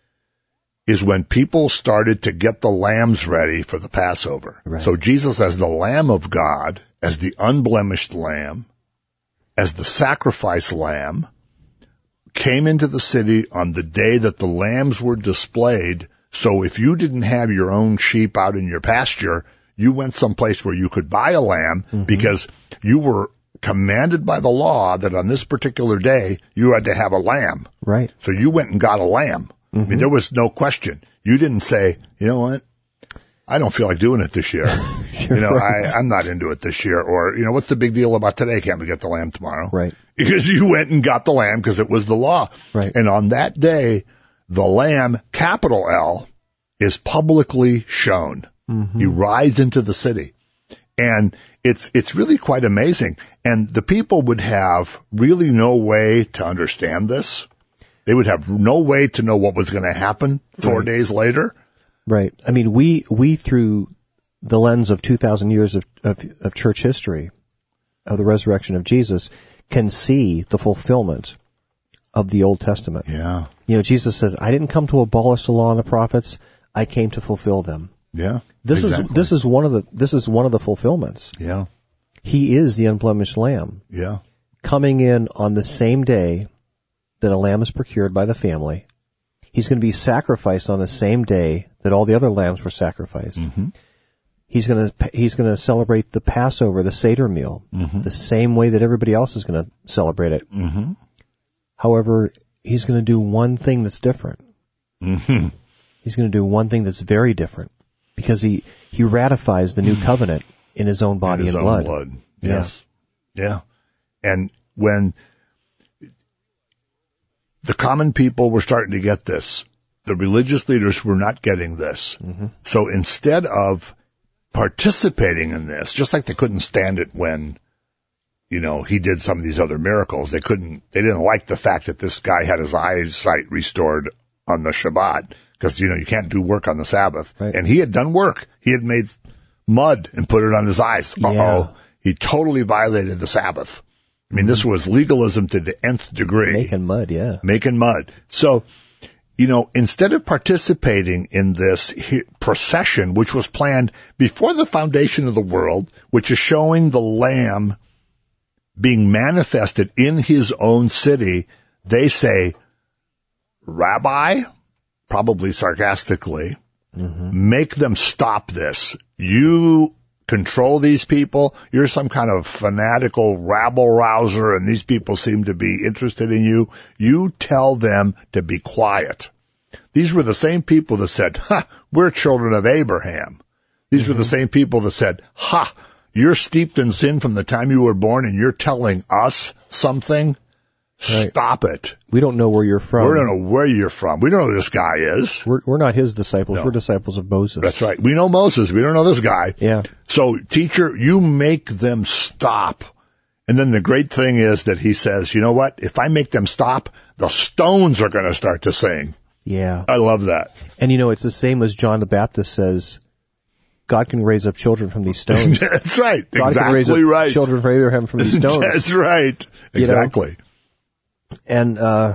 [SPEAKER 2] is when people started to get the lambs ready for the Passover.
[SPEAKER 1] Right.
[SPEAKER 2] So Jesus, as the Lamb of God, as the unblemished lamb, as the sacrifice lamb, came into the city on the day that the lambs were displayed. So if you didn't have your own sheep out in your pasture, you went someplace where you could buy a lamb
[SPEAKER 1] Mm-hmm.
[SPEAKER 2] because you were commanded by the law that on this particular day you had to have a lamb.
[SPEAKER 1] Right.
[SPEAKER 2] So you went and got a lamb. I mean, there was no question. You didn't say, you know what? I don't feel like doing it this year. you know,
[SPEAKER 1] right.
[SPEAKER 2] I, I'm not into it this year. Or, you know, what's the big deal about today? Can't we get the lamb tomorrow?
[SPEAKER 1] Right.
[SPEAKER 2] Because you went and got the lamb because it was the law.
[SPEAKER 1] Right.
[SPEAKER 2] And on that day, the lamb, capital L, is publicly shown.
[SPEAKER 1] Mm-hmm.
[SPEAKER 2] He rides into the city. And it's, it's really quite amazing. And the people would have really no way to understand this. They would have no way to know what was going to happen four
[SPEAKER 1] Right.
[SPEAKER 2] days later.
[SPEAKER 1] Right. I mean, we, we through the lens of two thousand years of, of, of church history, of the resurrection of Jesus, can see the fulfillment of the Old Testament.
[SPEAKER 2] Yeah.
[SPEAKER 1] You know, Jesus says, I didn't come to abolish the law and the prophets, I came to fulfill them.
[SPEAKER 2] Yeah.
[SPEAKER 1] This
[SPEAKER 2] exactly.
[SPEAKER 1] is, this is one of the, this is one of the fulfillments.
[SPEAKER 2] Yeah.
[SPEAKER 1] He is the unblemished lamb,
[SPEAKER 2] Yeah.
[SPEAKER 1] coming in on the same day that a lamb is procured by the family. He's going to be sacrificed on the same day that all the other lambs were sacrificed.
[SPEAKER 2] Mm-hmm.
[SPEAKER 1] He's going to he's going to celebrate the Passover, the Seder meal,
[SPEAKER 2] Mm-hmm.
[SPEAKER 1] the same way that everybody else is going to celebrate it.
[SPEAKER 2] Mm-hmm.
[SPEAKER 1] However, he's going to do one thing that's different.
[SPEAKER 2] Mm-hmm.
[SPEAKER 1] He's going to do one thing that's very different because he he ratifies the new covenant in his own body
[SPEAKER 2] His
[SPEAKER 1] and
[SPEAKER 2] own
[SPEAKER 1] blood.
[SPEAKER 2] blood. Yes. Yeah. And when the common people were starting to get this, the religious leaders were not getting this.
[SPEAKER 1] Mm-hmm.
[SPEAKER 2] So instead of participating in this, just like they couldn't stand it when, you know, he did some of these other miracles, they couldn't, they didn't like the fact that this guy had his eyesight restored on the Shabbat, because, you know, you can't do work on the Sabbath.
[SPEAKER 1] Right.
[SPEAKER 2] And he had done work. He had made mud and put it on his eyes. Uh-oh.
[SPEAKER 1] Yeah.
[SPEAKER 2] He totally violated the Sabbath. I mean, this was legalism to the nth degree.
[SPEAKER 1] Making mud, yeah.
[SPEAKER 2] Making mud. So, you know, instead of participating in this he- procession, which was planned before the foundation of the world, which is showing the Lamb being manifested in his own city, they say, Rabbi, probably sarcastically, mm-hmm. make them stop this. You control these people. You're some kind of fanatical rabble rouser, and these people seem to be interested in you. You tell them to be quiet. These were the same people that said, ha, we're children of Abraham. These mm-hmm. were the same people that said, ha, you're steeped in sin from the time you were born, and you're telling us something? Right. Stop it.
[SPEAKER 1] We don't know where you're from.
[SPEAKER 2] We don't know where you're from. We don't know who this guy is.
[SPEAKER 1] We're, we're not his disciples.
[SPEAKER 2] No.
[SPEAKER 1] We're disciples of Moses.
[SPEAKER 2] That's right. We know Moses. We don't know this guy.
[SPEAKER 1] Yeah.
[SPEAKER 2] So, teacher, you make them stop. And then the great thing is that he says, you know what? If I make them stop, the stones are going to start to sing.
[SPEAKER 1] Yeah.
[SPEAKER 2] I love that.
[SPEAKER 1] And, you know, it's the same as John the Baptist says, God can raise up children from these stones.
[SPEAKER 2] That's right.
[SPEAKER 1] God
[SPEAKER 2] exactly
[SPEAKER 1] can raise up
[SPEAKER 2] right.
[SPEAKER 1] children from Abraham from these stones.
[SPEAKER 2] That's right. Exactly.
[SPEAKER 1] You know? And uh,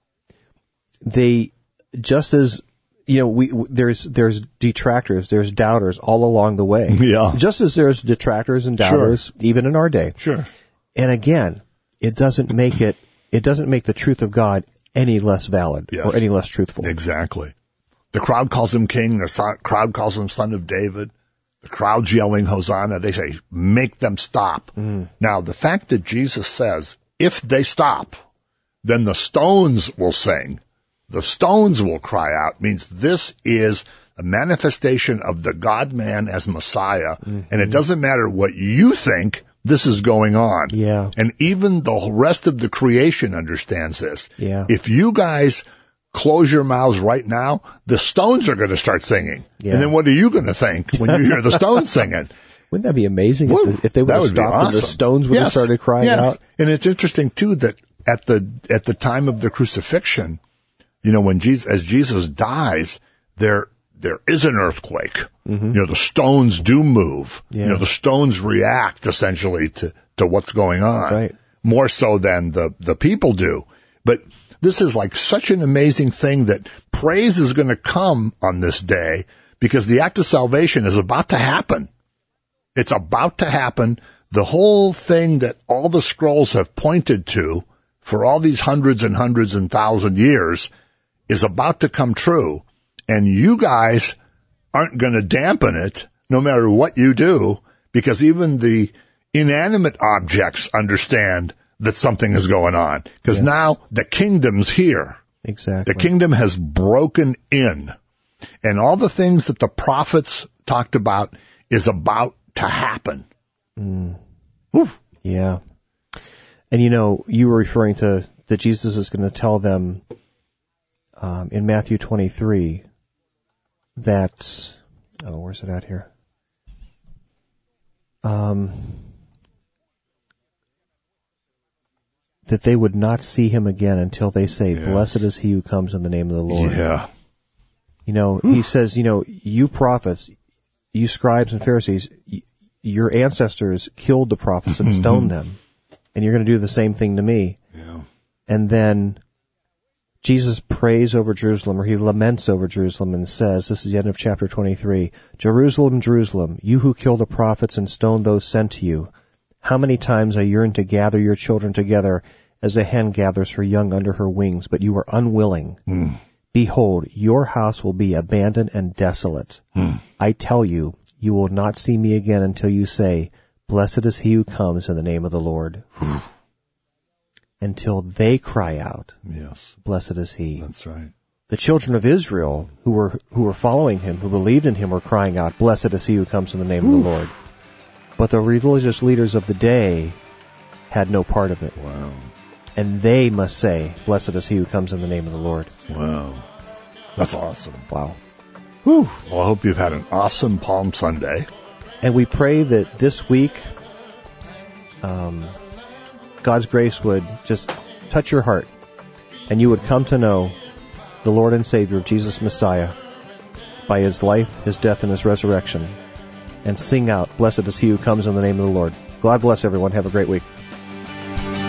[SPEAKER 1] they, just as, you know, we w- there's there's detractors, there's doubters all along the way.
[SPEAKER 2] Yeah.
[SPEAKER 1] Just as there's detractors and doubters, sure. even in our day.
[SPEAKER 2] Sure.
[SPEAKER 1] And again, it doesn't make it, it doesn't make the truth of God any less valid
[SPEAKER 2] yes.
[SPEAKER 1] or any less truthful.
[SPEAKER 2] Exactly. The crowd calls him king. The son, crowd calls him son of David. The crowd's yelling Hosanna. They say, make them stop. Mm. Now, the fact that Jesus says, if they stop, then the stones will sing. The stones will cry out. Means this is a manifestation of the God-man as Messiah. Mm-hmm. And it doesn't matter what you think, this is going on.
[SPEAKER 1] Yeah.
[SPEAKER 2] And even the rest of the creation understands this.
[SPEAKER 1] Yeah.
[SPEAKER 2] If you guys close your mouths right now, the stones are going to start singing. Yeah. And then what are you going to think when you hear the stones singing?
[SPEAKER 1] Wouldn't that be amazing if, the, if they would have stopped awesome. and the stones would
[SPEAKER 2] yes.
[SPEAKER 1] have started crying
[SPEAKER 2] yes.
[SPEAKER 1] out?
[SPEAKER 2] And it's interesting, too, that at the at the time of the crucifixion, you know, when Jesus, as Jesus dies, there there is an earthquake. Mm-hmm. You know, the stones do move. Yeah. You know, the stones react essentially to, to what's going on.
[SPEAKER 1] Right.
[SPEAKER 2] More so than the, the people do. But this is like such an amazing thing that praise is going to come on this day because the act of salvation is about to happen. It's about to happen. The whole thing that all the scrolls have pointed to for all these hundreds and hundreds and thousand years is about to come true. And you guys aren't going to dampen it no matter what you do, because even the inanimate objects understand that something is going on. Because yes. now the kingdom's here.
[SPEAKER 1] Exactly.
[SPEAKER 2] The kingdom has broken in. And all the things that the prophets talked about is about to happen.
[SPEAKER 1] Mm. Oof. Yeah. And, you know, you were referring to that Jesus is going to tell them um, in Matthew twenty-three that, oh, where's it at here? Um, that they would not see him again until they say, yeah. blessed is he who comes in the name of the Lord.
[SPEAKER 2] Yeah.
[SPEAKER 1] You know, Oof. He says, you know, you prophets, you scribes and Pharisees, y- your ancestors killed the prophets and stoned them. And you're going to do the same thing to me.
[SPEAKER 2] Yeah.
[SPEAKER 1] And then Jesus prays over Jerusalem, or he laments over Jerusalem and says, this is the end of chapter twenty-three, Jerusalem, Jerusalem, you who kill the prophets and stone those sent to you, how many times I yearned to gather your children together as a hen gathers her young under her wings, but you were unwilling.
[SPEAKER 2] Mm.
[SPEAKER 1] Behold, your house will be abandoned and desolate.
[SPEAKER 2] Mm.
[SPEAKER 1] I tell you, you will not see me again until you say, blessed is he who comes in the name of the Lord. Until they cry out,
[SPEAKER 2] yes,
[SPEAKER 1] blessed is he.
[SPEAKER 2] That's right.
[SPEAKER 1] The children of Israel who were who were following him, who believed in him, were crying out, blessed is he who comes in the name Ooh. of the Lord. But the religious leaders of the day had no part of it.
[SPEAKER 2] Wow.
[SPEAKER 1] And they must say, blessed is he who comes in the name of the Lord.
[SPEAKER 2] Wow. That's awesome.
[SPEAKER 1] Wow.
[SPEAKER 2] Whew. Well, I hope you've had an awesome Palm Sunday.
[SPEAKER 1] And we pray that this week, um, God's grace would just touch your heart, and you would come to know the Lord and Savior of Jesus Messiah by his life, his death, and his resurrection, and sing out, blessed is he who comes in the name of the Lord. God bless everyone. Have a great week.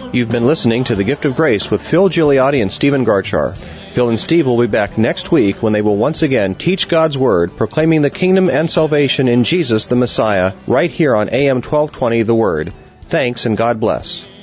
[SPEAKER 1] You've been listening to The Gift of Grace with Phil Gigliotti and Stephen Garchar. Phil and Steve will be back next week when they will once again teach God's Word, proclaiming the kingdom and salvation in Jesus the Messiah, right here on A M twelve twenty The Word. Thanks and God bless.